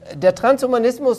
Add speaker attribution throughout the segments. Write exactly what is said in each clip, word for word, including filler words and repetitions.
Speaker 1: Der Transhumanismus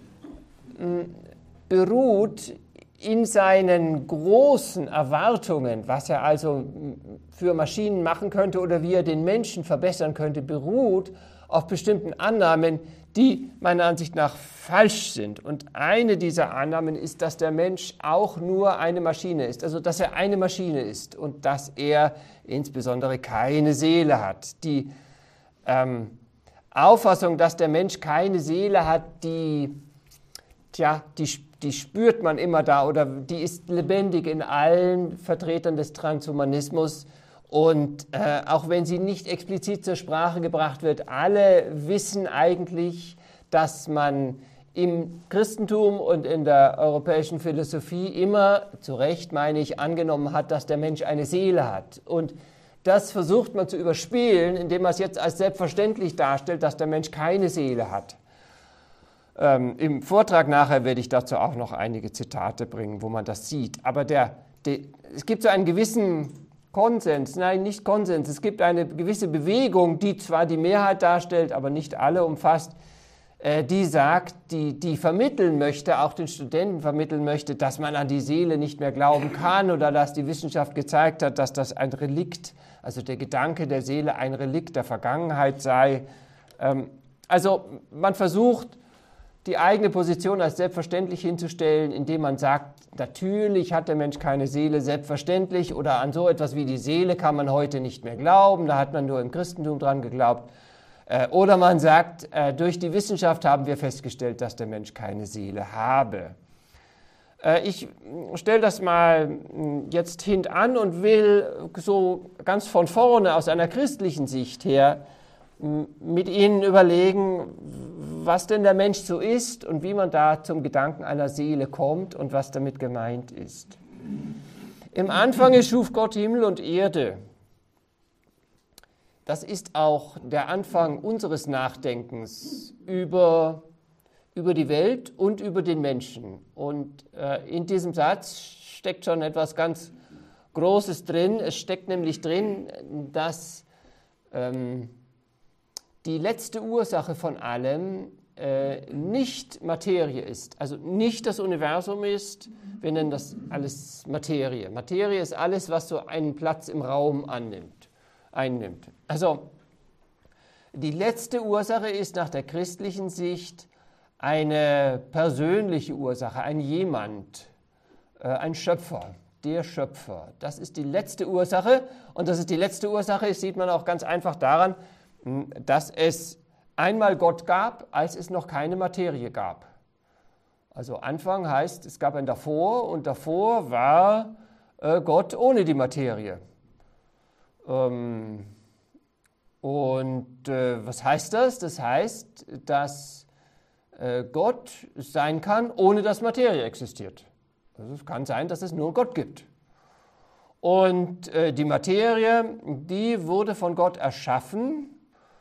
Speaker 1: beruht in seinen großen Erwartungen, was er also für Maschinen machen könnte oder wie er den Menschen verbessern könnte, beruht auf bestimmten Annahmen, die meiner Ansicht nach falsch sind. Und eine dieser Annahmen ist, dass der Mensch auch nur eine Maschine ist, also dass er eine Maschine ist und dass er insbesondere keine Seele hat. Die ähm, Auffassung, dass der Mensch keine Seele hat, die, tja, die, die spürt man immer da oder die ist lebendig in allen Vertretern des Transhumanismus. Und äh, auch wenn sie nicht explizit zur Sprache gebracht wird, alle wissen eigentlich, dass man im Christentum und in der europäischen Philosophie immer, zu Recht meine ich, angenommen hat, dass der Mensch eine Seele hat. Und das versucht man zu überspielen, indem man es jetzt als selbstverständlich darstellt, dass der Mensch keine Seele hat. Ähm, Im Vortrag nachher werde ich dazu auch noch einige Zitate bringen, wo man das sieht. Aber der, der, es gibt so einen gewissen Konsens, nein, nicht Konsens, es gibt eine gewisse Bewegung, die zwar die Mehrheit darstellt, aber nicht alle umfasst, äh, die sagt, die, die vermitteln möchte, auch den Studenten vermitteln möchte, dass man an die Seele nicht mehr glauben kann oder dass die Wissenschaft gezeigt hat, dass das ein Relikt, also der Gedanke der Seele ein Relikt der Vergangenheit sei. Ähm, also man versucht, die eigene Position als selbstverständlich hinzustellen, indem man sagt, natürlich hat der Mensch keine Seele, selbstverständlich, oder an so etwas wie die Seele kann man heute nicht mehr glauben, da hat man nur im Christentum dran geglaubt. Oder man sagt, durch die Wissenschaft haben wir festgestellt, dass der Mensch keine Seele habe. Ich stelle das mal jetzt hintan und will so ganz von vorne aus einer christlichen Sicht her mit Ihnen überlegen, was denn der Mensch so ist und wie man da zum Gedanken einer Seele kommt und was damit gemeint ist. Im Anfang schuf Gott Himmel und Erde. Das ist auch der Anfang unseres Nachdenkens über, über die Welt und über den Menschen. Und äh, in diesem Satz steckt schon etwas ganz Großes drin. Es steckt nämlich drin, dass ähm, die letzte Ursache von allem äh, nicht Materie ist, also nicht das Universum ist, wir nennen das alles Materie. Materie ist alles, was so einen Platz im Raum annimmt, einnimmt. Also die letzte Ursache ist nach der christlichen Sicht eine persönliche Ursache, ein Jemand, äh, ein Schöpfer, der Schöpfer. Das ist die letzte Ursache und dass es die letzte Ursache ist, sieht man auch ganz einfach daran, dass es einmal Gott gab, als es noch keine Materie gab. Also Anfang heißt, es gab ein Davor und davor war äh, Gott ohne die Materie. Ähm, und äh, was heißt das? Das heißt, dass äh, Gott sein kann, ohne dass Materie existiert. Also es kann sein, dass es nur Gott gibt. Und äh, die Materie, die wurde von Gott erschaffen.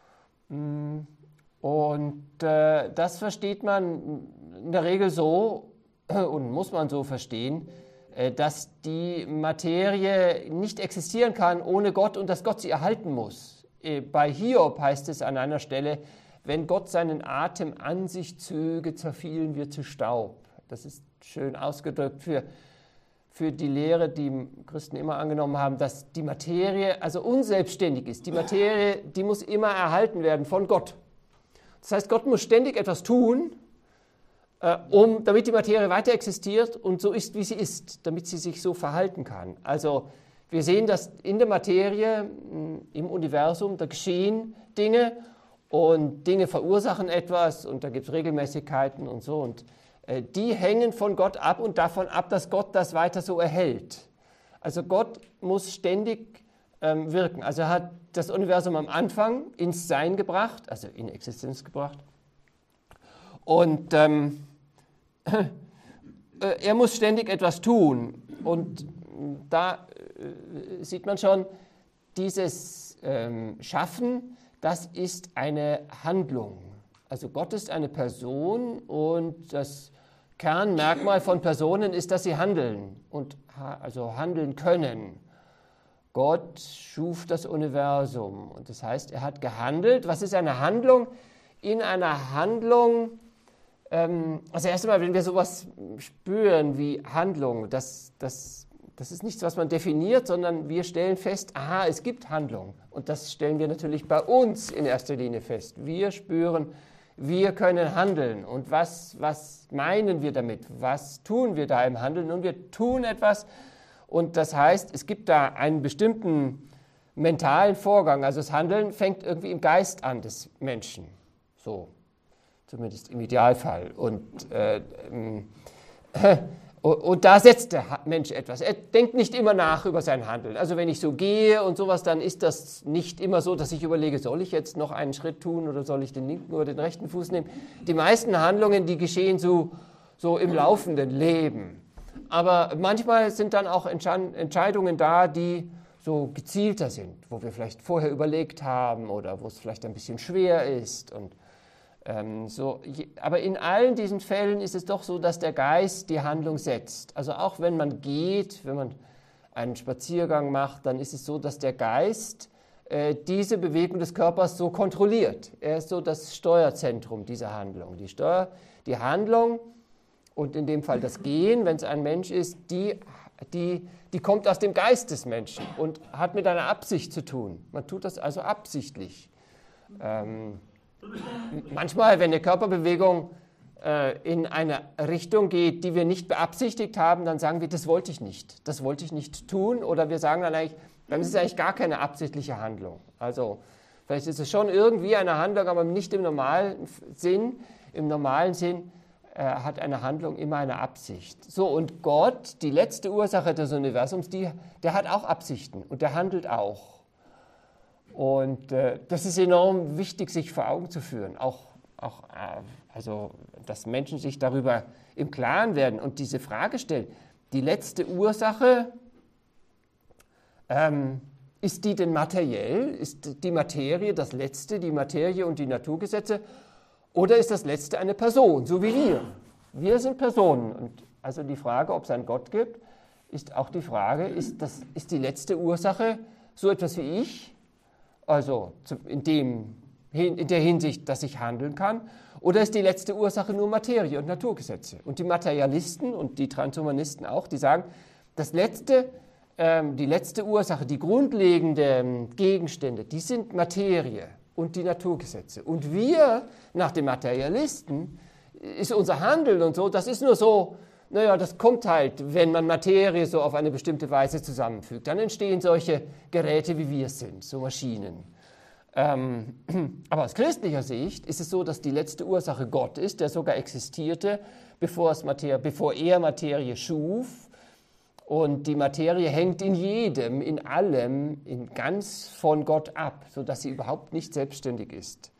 Speaker 1: Und äh, das versteht man in der Regel so äh, und muss man so verstehen, äh, dass die Materie nicht existieren kann ohne Gott und dass Gott sie erhalten muss. Äh, bei Hiob heißt es an einer Stelle, wenn Gott seinen Atem an sich zöge, zerfielen wir zu Staub. Das ist schön ausgedrückt für, für die Lehre, die Christen immer angenommen haben, dass die Materie also unselbstständig ist. Die Materie, die muss immer erhalten werden von Gott. Das heißt, Gott muss ständig etwas tun, äh, um, damit die Materie weiter existiert und so ist, wie sie ist, damit sie sich so verhalten kann. Also wir sehen, dass in der Materie, im Universum, da geschehen Dinge und Dinge verursachen etwas und da gibt es Regelmäßigkeiten und so. Und äh, die hängen von Gott ab und davon ab, dass Gott das weiter so erhält. Also Gott muss ständig ähm, wirken. Also er hat das Universum am Anfang ins Sein gebracht, also in Existenz gebracht. Und ähm, äh, er muss ständig etwas tun. Und da äh, sieht man schon, dieses ähm, Schaffen, das ist eine Handlung. Also Gott ist eine Person und das Kernmerkmal von Personen ist, dass sie handeln und ha- also handeln können. Gott schuf das Universum und das heißt, er hat gehandelt. Was ist eine Handlung? in einer Handlung, ähm, also erst einmal, wenn wir sowas spüren wie Handlung, das, das, das ist nichts, was man definiert, sondern wir stellen fest, aha, es gibt Handlung. Und das stellen wir natürlich bei uns in erster Linie fest. Wir spüren, wir können handeln. Und was, was meinen wir damit? Was tun wir da im Handeln? Und wir tun etwas. Und das heißt, es gibt da einen bestimmten mentalen Vorgang. Also das Handeln fängt irgendwie im Geist an des Menschen. So, zumindest im Idealfall. Und äh, äh, Und da setzt der Mensch etwas. Er denkt nicht immer nach über sein Handeln. Also wenn ich so gehe und sowas, dann ist das nicht immer so, dass ich überlege, soll ich jetzt noch einen Schritt tun oder soll ich den linken oder den rechten Fuß nehmen. Die meisten Handlungen, die geschehen so, so im laufenden Leben. Aber manchmal sind dann auch Entscheidungen da, die so gezielter sind, wo wir vielleicht vorher überlegt haben oder wo es vielleicht ein bisschen schwer ist und So, aber in allen diesen Fällen ist es doch so, dass der Geist die Handlung setzt. Also auch wenn man geht, wenn man einen Spaziergang macht, dann ist es so, dass der Geist äh, diese Bewegung des Körpers so kontrolliert. Er ist so das Steuerzentrum dieser Handlung. Die, Steuer, die Handlung und in dem Fall das Gehen, wenn es ein Mensch ist, die, die, die kommt aus dem Geist des Menschen und hat mit einer Absicht zu tun. Man tut das also absichtlich. Ähm, Manchmal, wenn eine Körperbewegung äh, in eine Richtung geht, die wir nicht beabsichtigt haben, dann sagen wir, das wollte ich nicht, das wollte ich nicht tun. Oder wir sagen dann eigentlich, dann ist es eigentlich gar keine absichtliche Handlung. Also vielleicht ist es schon irgendwie eine Handlung, aber nicht im normalen Sinn. Im normalen Sinn äh, hat eine Handlung immer eine Absicht. So, und Gott, die letzte Ursache des Universums, die, der hat auch Absichten und der handelt auch. Und äh, das ist enorm wichtig, sich vor Augen zu führen, auch, auch äh, also, dass Menschen sich darüber im Klaren werden und diese Frage stellen, die letzte Ursache, ähm, ist die denn materiell? Ist die Materie das Letzte, die Materie und die Naturgesetze? Oder ist das Letzte eine Person, so wie wir? Wir sind Personen. Und also die Frage, ob es einen Gott gibt, ist auch die Frage, ist, das, ist die letzte Ursache so etwas wie ich? Also in, dem, in der Hinsicht, dass ich handeln kann, oder ist die letzte Ursache nur Materie und Naturgesetze? Und die Materialisten und die Transhumanisten auch, die sagen, das letzte, ähm, die letzte Ursache, die grundlegenden Gegenstände, die sind Materie und die Naturgesetze. Und wir, nach den Materialisten, ist unser Handeln und so, das ist nur so, naja, das kommt halt, wenn man Materie so auf eine bestimmte Weise zusammenfügt. Dann entstehen solche Geräte, wie wir es sind, so Maschinen. Ähm, aber aus christlicher Sicht ist es so, dass die letzte Ursache Gott ist, der sogar existierte, bevor, es Materie, bevor er Materie schuf. Und die Materie hängt in jedem, in allem, in ganz von Gott ab, sodass sie überhaupt nicht selbstständig ist.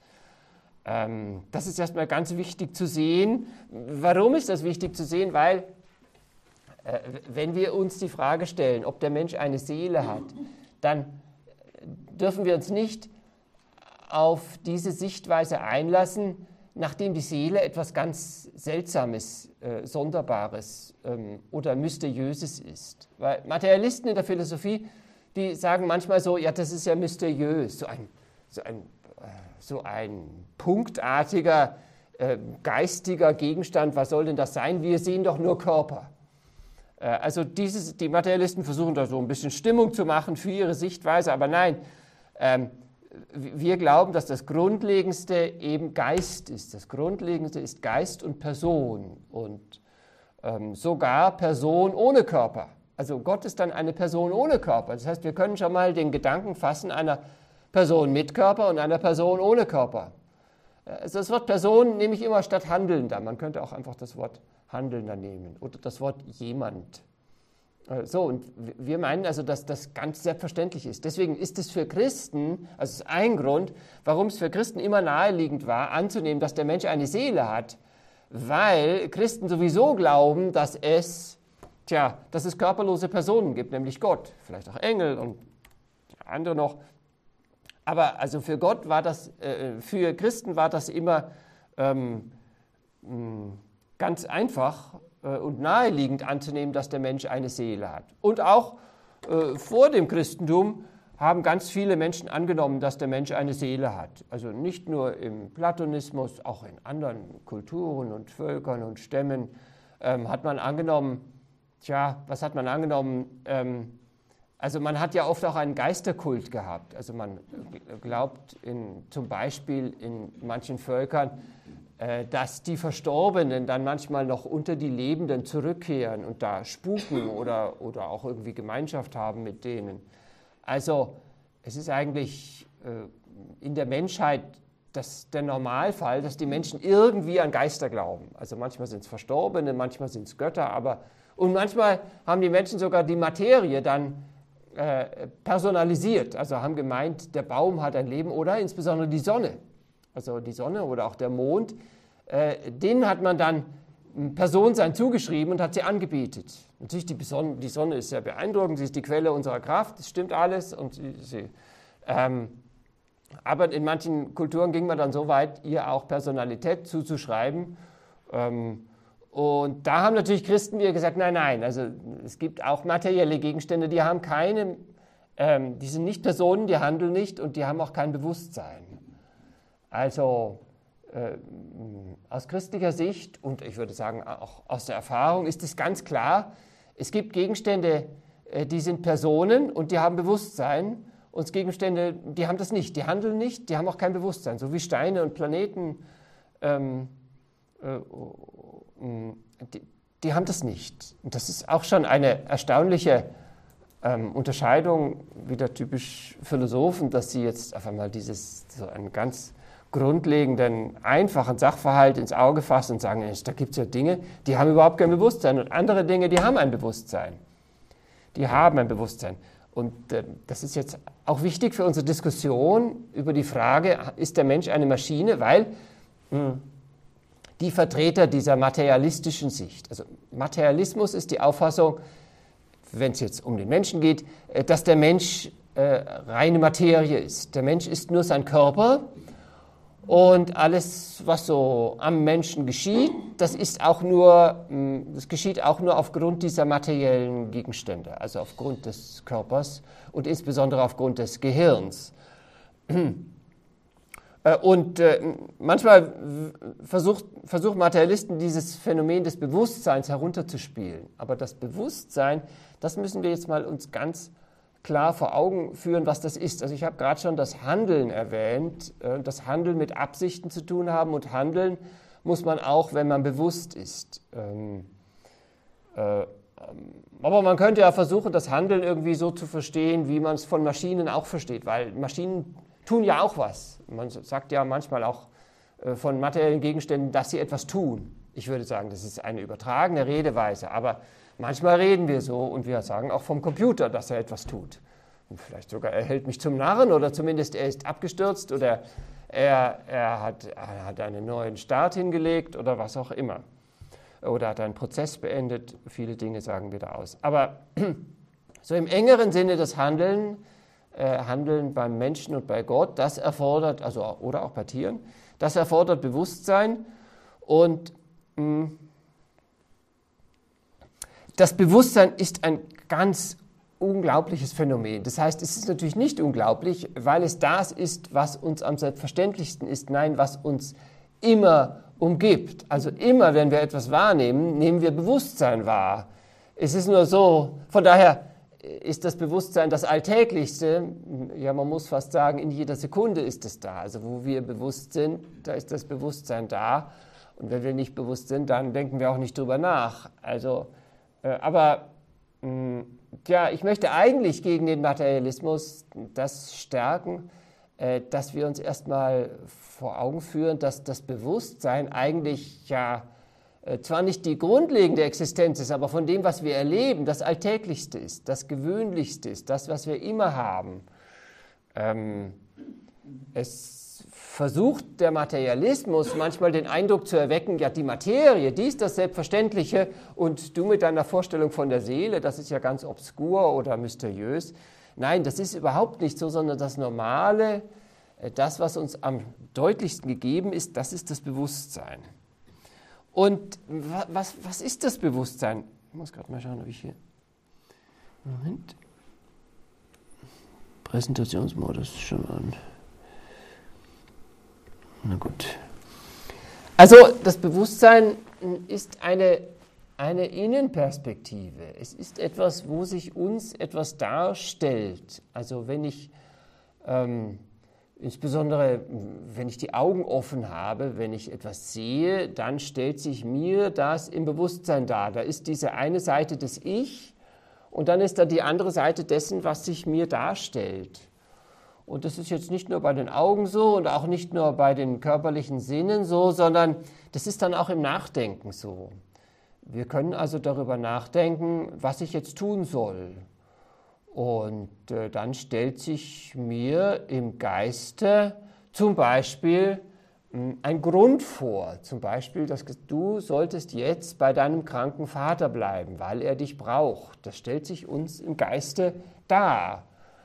Speaker 1: Das ist erstmal ganz wichtig zu sehen. Warum ist das wichtig zu sehen? Weil, äh, wenn wir uns die Frage stellen, ob der Mensch eine Seele hat, dann dürfen wir uns nicht auf diese Sichtweise einlassen, nachdem die Seele etwas ganz Seltsames, äh, Sonderbares ähm, oder Mysteriöses ist. Weil Materialisten in der Philosophie, die sagen manchmal so, ja, das ist ja mysteriös, so ein, so ein so ein punktartiger, äh, geistiger Gegenstand, was soll denn das sein? Wir sehen doch nur Körper. Äh, also dieses, die Materialisten versuchen da so ein bisschen Stimmung zu machen für ihre Sichtweise, aber nein, ähm, wir glauben, dass das Grundlegendste eben Geist ist. Das Grundlegendste ist Geist und Person und ähm, sogar Person ohne Körper. Also Gott ist dann eine Person ohne Körper. Das heißt, wir können schon mal den Gedanken fassen einer Person mit Körper und einer Person ohne Körper. Also das Wort Person nehme ich immer statt Handelnder. Man könnte auch einfach das Wort Handelnder nehmen oder das Wort jemand. So, und wir meinen also, dass das ganz selbstverständlich ist. Deswegen ist es für Christen, also ist ein Grund, warum es für Christen immer naheliegend war, anzunehmen, dass der Mensch eine Seele hat, weil Christen sowieso glauben, dass es, tja, dass es körperlose Personen gibt, nämlich Gott, vielleicht auch Engel und andere noch. Aber also für Gott war das, äh, für Christen war das immer ähm, mh, ganz einfach äh, und naheliegend anzunehmen, dass der Mensch eine Seele hat. Und auch äh, vor dem Christentum haben ganz viele Menschen angenommen, dass der Mensch eine Seele hat. Also nicht nur im Platonismus, auch in anderen Kulturen und Völkern und Stämmen ähm, hat man angenommen, tja, was hat man angenommen? Ähm, also man hat ja oft auch einen Geisterkult gehabt. Also man glaubt in, zum Beispiel in manchen Völkern, äh, dass die Verstorbenen dann manchmal noch unter die Lebenden zurückkehren und da spuken oder, oder auch irgendwie Gemeinschaft haben mit denen. Also es ist eigentlich äh, in der Menschheit das, der Normalfall, dass die Menschen irgendwie an Geister glauben. Also manchmal sind es Verstorbene, manchmal sind es Götter, aber und manchmal haben die Menschen sogar die Materie dann äh, personalisiert, also haben gemeint, der Baum hat ein Leben oder insbesondere die Sonne, also die Sonne oder auch der Mond, äh, denen hat man dann Personensein zugeschrieben und hat sie angebetet. Natürlich, die Sonne, die Sonne ist sehr beeindruckend, sie ist die Quelle unserer Kraft, das stimmt alles. Und sie, sie, ähm, aber in manchen Kulturen ging man dann so weit, ihr auch Personalität zuzuschreiben. Ähm, und da haben natürlich Christen wieder gesagt, nein, nein, also es gibt auch materielle Gegenstände, die haben keine, ähm, die sind nicht Personen, die handeln nicht und die haben auch kein Bewusstsein. Also Äh, aus christlicher Sicht und ich würde sagen auch aus der Erfahrung ist es ganz klar, es gibt Gegenstände, äh, die sind Personen und die haben Bewusstsein und es Gegenstände, die haben das nicht, die handeln nicht, die haben auch kein Bewusstsein, so wie Steine und Planeten, ähm, äh, die, die haben das nicht. Und das ist auch schon eine erstaunliche ähm, Unterscheidung, wieder typisch Philosophen, dass sie jetzt auf einmal dieses, so ein ganz grundlegenden, einfachen Sachverhalt ins Auge fassen und sagen, da gibt es ja Dinge, die haben überhaupt kein Bewusstsein und andere Dinge, die haben ein Bewusstsein. Die haben ein Bewusstsein. Und äh, das ist jetzt auch wichtig für unsere Diskussion über die Frage, ist der Mensch eine Maschine? Weil mh, die Vertreter dieser materialistischen Sicht, also Materialismus ist die Auffassung, wenn es jetzt um den Menschen geht, äh, dass der Mensch äh, reine Materie ist. Der Mensch ist nur sein Körper. Und alles, was so am Menschen geschieht, das ist auch nur, das geschieht auch nur aufgrund dieser materiellen Gegenstände, also aufgrund des Körpers und insbesondere aufgrund des Gehirns. Und manchmal versucht, versuchen Materialisten dieses Phänomen des Bewusstseins herunterzuspielen. Aber das Bewusstsein, das müssen wir jetzt mal uns ganz klar vor Augen führen, was das ist. Also ich habe gerade schon das Handeln erwähnt, das Handeln mit Absichten zu tun haben und Handeln muss man auch, wenn man bewusst ist. Ähm, äh, aber man könnte ja versuchen, das Handeln irgendwie so zu verstehen, wie man es von Maschinen auch versteht, weil Maschinen tun ja auch was. Man sagt ja manchmal auch äh, von materiellen Gegenständen, dass sie etwas tun. Ich würde sagen, das ist eine übertragene Redeweise, aber manchmal reden wir so und wir sagen auch vom Computer, dass er etwas tut. Und vielleicht sogar, er hält mich zum Narren oder zumindest er ist abgestürzt oder er, er, hat, er hat einen neuen Start hingelegt oder was auch immer. Oder hat einen Prozess beendet. Viele Dinge sagen wir da aus. Aber so im engeren Sinne das Handeln, äh, Handeln beim Menschen und bei Gott, das erfordert, also oder auch bei Tieren, das erfordert Bewusstsein und mh, das Bewusstsein ist ein ganz unglaubliches Phänomen. Das heißt, es ist natürlich nicht unglaublich, weil es das ist, was uns am selbstverständlichsten ist, nein, was uns immer umgibt. Also immer, wenn wir etwas wahrnehmen, nehmen wir Bewusstsein wahr. Es ist nur so, von daher ist das Bewusstsein das Alltäglichste, ja, man muss fast sagen, in jeder Sekunde ist es da. Also wo wir bewusst sind, da ist das Bewusstsein da. Und wenn wir nicht bewusst sind, dann denken wir auch nicht drüber nach. Also Aber mh, ja, ich möchte eigentlich gegen den Materialismus das stärken, äh, dass wir uns erstmal vor Augen führen, dass das Bewusstsein eigentlich ja äh, zwar nicht die grundlegende Existenz ist, aber von dem, was wir erleben, das Alltäglichste ist, das Gewöhnlichste ist, das, was wir immer haben. Ähm, es versucht der Materialismus manchmal den Eindruck zu erwecken, ja, die Materie, die ist das Selbstverständliche und du mit deiner Vorstellung von der Seele, das ist ja ganz obskur oder mysteriös. Nein, das ist überhaupt nicht so, sondern das Normale, das, was uns am deutlichsten gegeben ist, das ist das Bewusstsein. Und was, was ist das Bewusstsein? Ich muss gerade mal schauen, ob ich hier... Moment. Präsentationsmodus schon an. Na gut. Also das Bewusstsein ist eine, eine Innenperspektive. Es ist etwas, wo sich uns etwas darstellt. Also wenn ich, ähm, insbesondere wenn ich die Augen offen habe, wenn ich etwas sehe, dann stellt sich mir das im Bewusstsein dar. Da ist diese eine Seite des Ich und dann ist da die andere Seite dessen, was sich mir darstellt. Und das ist jetzt nicht nur bei den Augen so und auch nicht nur bei den körperlichen Sinnen so, sondern das ist dann auch im Nachdenken so. Wir können also darüber nachdenken, was ich jetzt tun soll. Und äh, dann stellt sich mir im Geiste zum Beispiel mh, ein Grund vor. Zum Beispiel, dass du solltest jetzt bei deinem kranken Vater bleiben, weil er dich braucht. Das stellt sich uns im Geiste dar.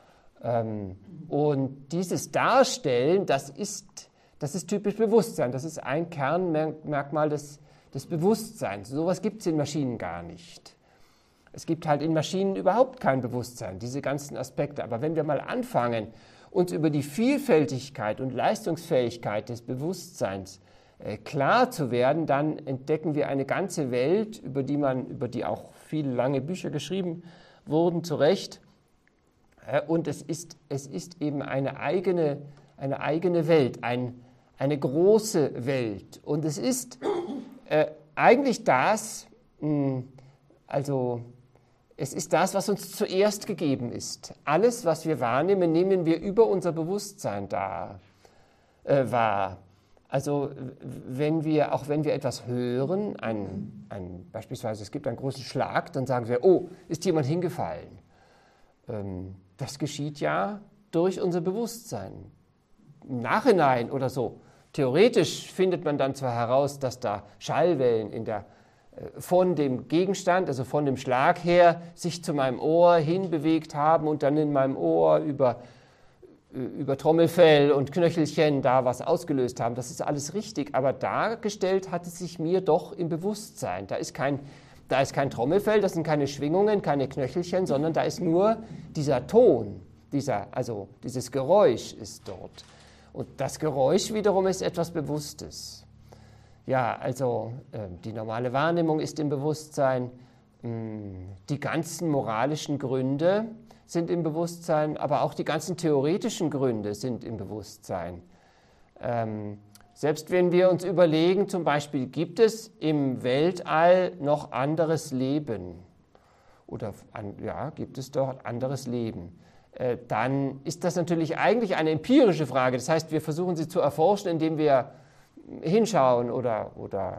Speaker 1: Ähm, und dieses Darstellen, das ist, das ist typisch Bewusstsein. Das ist ein Kernmerkmal des, des Bewusstseins. So etwas gibt es in Maschinen gar nicht. Es gibt halt in Maschinen überhaupt kein Bewusstsein, diese ganzen Aspekte. Aber wenn wir mal anfangen, uns über die Vielfältigkeit und Leistungsfähigkeit des Bewusstseins äh, klar zu werden, dann entdecken wir eine ganze Welt, über die man, über die auch viele lange Bücher geschrieben wurden, zu Recht. Äh, und es ist, es ist eben eine eigene, eine eigene Welt, ein, eine große Welt. Und es ist äh, eigentlich das, mh, also es ist das, was uns zuerst gegeben ist. Alles, was wir wahrnehmen, nehmen wir über unser Bewusstsein dar, äh, wahr. Also wenn wir, auch wenn wir etwas hören, ein, ein, beispielsweise es gibt einen großen Schlag, dann sagen wir, oh, ist jemand hingefallen. Ähm, das geschieht ja durch unser Bewusstsein. Im Nachhinein oder so, theoretisch findet man dann zwar heraus, dass da Schallwellen in der von dem Gegenstand, also von dem Schlag her, sich zu meinem Ohr hinbewegt haben und dann in meinem Ohr über, über Trommelfell und Knöchelchen da was ausgelöst haben. Das ist alles richtig, aber dargestellt hat es sich mir doch im Bewusstsein. Da ist kein, da ist kein Trommelfell, das sind keine Schwingungen, keine Knöchelchen, sondern da ist nur dieser Ton, dieser, also dieses Geräusch ist dort. Und das Geräusch wiederum ist etwas Bewusstes. Ja, also äh, die normale Wahrnehmung ist im Bewusstsein, mh, die ganzen moralischen Gründe sind im Bewusstsein, aber auch die ganzen theoretischen Gründe sind im Bewusstsein. Ähm, selbst wenn wir uns überlegen, zum Beispiel, gibt es im Weltall noch anderes Leben? Oder an, ja, gibt es dort anderes Leben? Äh, dann ist das natürlich eigentlich eine empirische Frage. Das heißt, wir versuchen sie zu erforschen, indem wir hinschauen oder, oder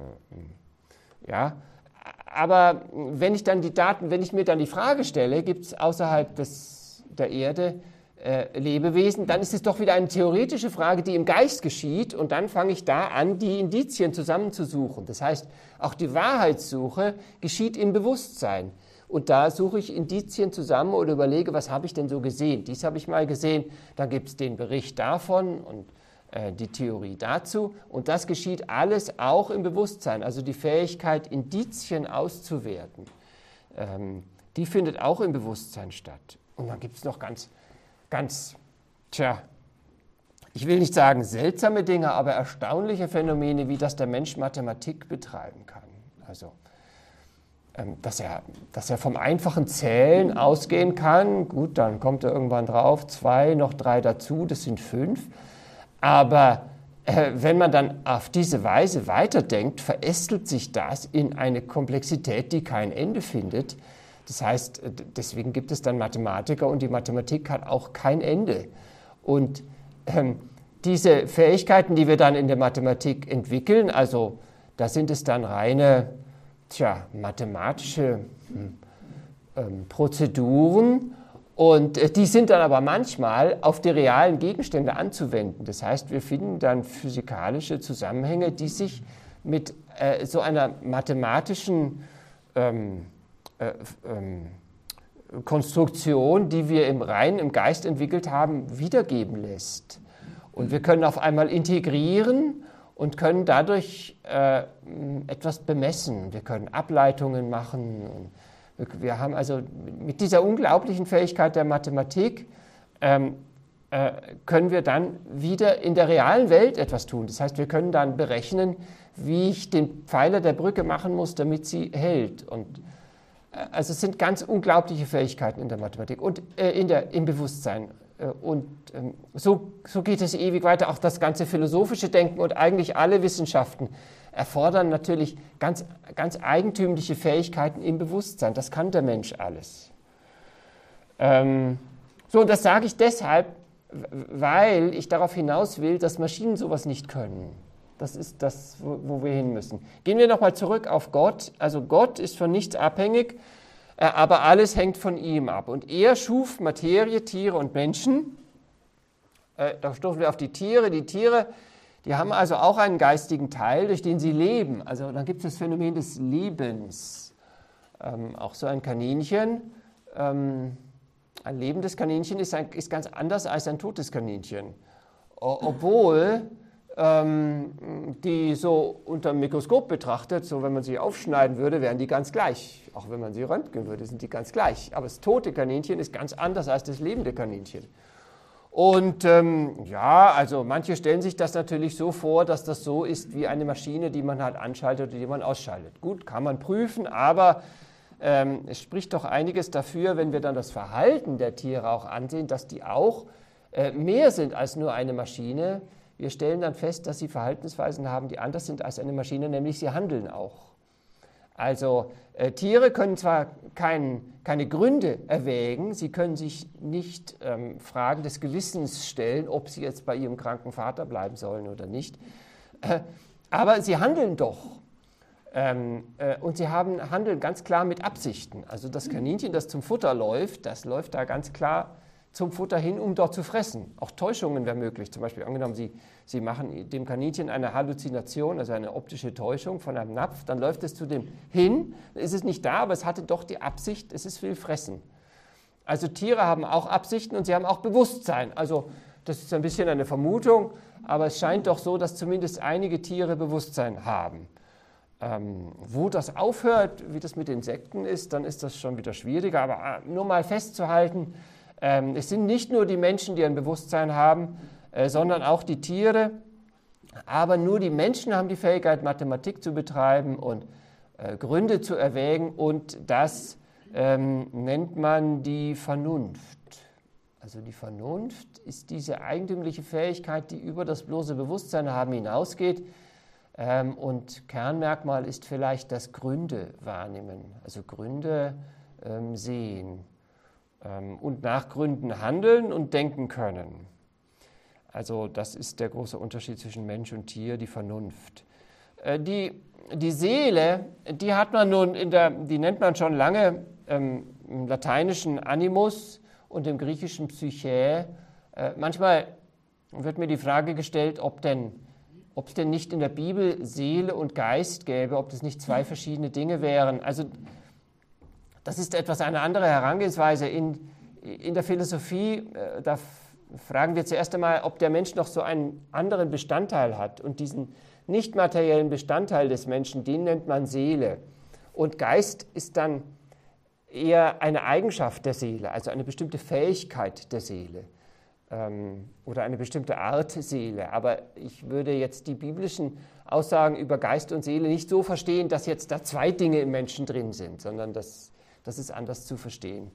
Speaker 1: äh, ja, aber wenn ich dann die Daten, wenn ich mir dann die Frage stelle, gibt es außerhalb des, der Erde äh, Lebewesen, dann ist es doch wieder eine theoretische Frage, die im Geist geschieht und dann fange ich da an, die Indizien zusammenzusuchen. Das heißt, auch die Wahrheitssuche geschieht im Bewusstsein und da suche ich Indizien zusammen oder überlege, was habe ich denn so gesehen? Dies habe ich mal gesehen, dann gibt es den Bericht davon und die Theorie dazu. Und das geschieht alles auch im Bewusstsein. Also die Fähigkeit, Indizien auszuwerten, ähm, die findet auch im Bewusstsein statt. Und dann gibt es noch ganz, ganz, tja, ich will nicht sagen seltsame Dinge, aber erstaunliche Phänomene, wie dass der Mensch Mathematik betreiben kann. Also, ähm, dass er, dass er vom einfachen Zählen ausgehen kann. Gut, dann kommt er irgendwann drauf, zwei, noch drei dazu, das sind fünf. Aber äh, wenn man dann auf diese Weise weiterdenkt, verästelt sich das in eine Komplexität, die kein Ende findet. Das heißt, deswegen gibt es dann Mathematiker und die Mathematik hat auch kein Ende. Und ähm, diese Fähigkeiten, die wir dann in der Mathematik entwickeln, also da sind es dann reine, tja, mathematische hm, ähm, Prozeduren. Und die sind dann aber manchmal auf die realen Gegenstände anzuwenden. Das heißt, wir finden dann physikalische Zusammenhänge, die sich mit äh, so einer mathematischen ähm, äh, ähm, Konstruktion, die wir im rein im Geist entwickelt haben, wiedergeben lässt. Und wir können auf einmal integrieren und können dadurch äh, etwas bemessen. Wir können Ableitungen machen. Und wir haben also mit dieser unglaublichen Fähigkeit der Mathematik ähm, äh, können wir dann wieder in der realen Welt etwas tun. Das heißt, wir können dann berechnen, wie ich den Pfeiler der Brücke machen muss, damit sie hält. Und, äh, also es sind ganz unglaubliche Fähigkeiten in der Mathematik und äh, in der, im Bewusstsein. Äh, und ähm, so, so geht es ewig weiter. Auch das ganze philosophische Denken und eigentlich alle Wissenschaften erfordern natürlich ganz, ganz eigentümliche Fähigkeiten im Bewusstsein. Das kann der Mensch alles. Ähm, so, und das sage ich deshalb, weil ich darauf hinaus will, dass Maschinen sowas nicht können. Das ist das, wo, wo wir hin müssen. Gehen wir nochmal zurück auf Gott. Also Gott ist von nichts abhängig, äh, aber alles hängt von ihm ab. Und er schuf Materie, Tiere und Menschen. Äh, da stoßen wir auf die Tiere. Die Tiere, die haben also auch einen geistigen Teil, durch den sie leben. Also dann gibt es das Phänomen des Lebens. Ähm, auch so ein Kaninchen. Ähm, ein lebendes Kaninchen ist, ein, ist ganz anders als ein totes Kaninchen. O- obwohl ähm, die so unter dem Mikroskop betrachtet, so wenn man sie aufschneiden würde, wären die ganz gleich. Auch wenn man sie röntgen würde, sind die ganz gleich. Aber das tote Kaninchen ist ganz anders als das lebende Kaninchen. Und ähm, ja, also manche stellen sich das natürlich so vor, dass das so ist wie eine Maschine, die man halt anschaltet oder die man ausschaltet. Gut, kann man prüfen, aber ähm, es spricht doch einiges dafür, wenn wir dann das Verhalten der Tiere auch ansehen, dass die auch äh, mehr sind als nur eine Maschine. Wir stellen dann fest, dass sie Verhaltensweisen haben, die anders sind als eine Maschine, nämlich sie handeln auch. Also äh, Tiere können zwar kein, keine Gründe erwägen, sie können sich nicht ähm, Fragen des Gewissens stellen, ob sie jetzt bei ihrem kranken Vater bleiben sollen oder nicht, äh, aber sie handeln doch. Ähm, äh, und sie haben, handeln ganz klar mit Absichten. Also das Kaninchen, das zum Futter läuft, das läuft da ganz klar zum Futter hin, um dort zu fressen. Auch Täuschungen wäre möglich. Zum Beispiel angenommen, Sie, Sie machen dem Kaninchen eine Halluzination, also eine optische Täuschung von einem Napf, dann läuft es zu dem hin, dann ist es nicht da, aber es hatte doch die Absicht, es ist will fressen. Also Tiere haben auch Absichten und sie haben auch Bewusstsein. Also das ist ein bisschen eine Vermutung, aber es scheint doch so, dass zumindest einige Tiere Bewusstsein haben. Ähm, wo das aufhört, wie das mit Insekten ist, dann ist das schon wieder schwieriger, aber nur mal festzuhalten, ähm, es sind nicht nur die Menschen, die ein Bewusstsein haben, äh, sondern auch die Tiere, aber nur die Menschen haben die Fähigkeit, Mathematik zu betreiben und äh, Gründe zu erwägen und das ähm, nennt man die Vernunft. Also die Vernunft ist diese eigentümliche Fähigkeit, die über das bloße Bewusstsein haben hinausgeht. Ähm, und Kernmerkmal ist vielleicht das Gründe wahrnehmen, also Gründe ähm, sehen ähm, und nach Gründen handeln und denken können. Also das ist der große Unterschied zwischen Mensch und Tier, die Vernunft. Äh, die, die Seele, die hat man nun in der, die nennt man schon lange ähm, im lateinischen Animus und im griechischen Psyche. Äh, manchmal wird mir die Frage gestellt, ob denn ob es denn nicht in der Bibel Seele und Geist gäbe, ob das nicht zwei verschiedene Dinge wären. Also das ist etwas eine andere Herangehensweise. In, in der Philosophie, äh, da fragen wir zuerst einmal, ob der Mensch noch so einen anderen Bestandteil hat. Und diesen nicht materiellen Bestandteil des Menschen, den nennt man Seele. Und Geist ist dann eher eine Eigenschaft der Seele, also eine bestimmte Fähigkeit der Seele. Oder eine bestimmte Art Seele. Aber ich würde jetzt die biblischen Aussagen über Geist und Seele nicht so verstehen, dass jetzt da zwei Dinge im Menschen drin sind, sondern das, das ist anders zu verstehen.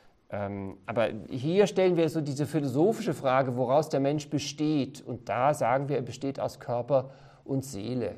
Speaker 1: Aber hier stellen wir so diese philosophische Frage, woraus der Mensch besteht. Und da sagen wir, er besteht aus Körper und Seele.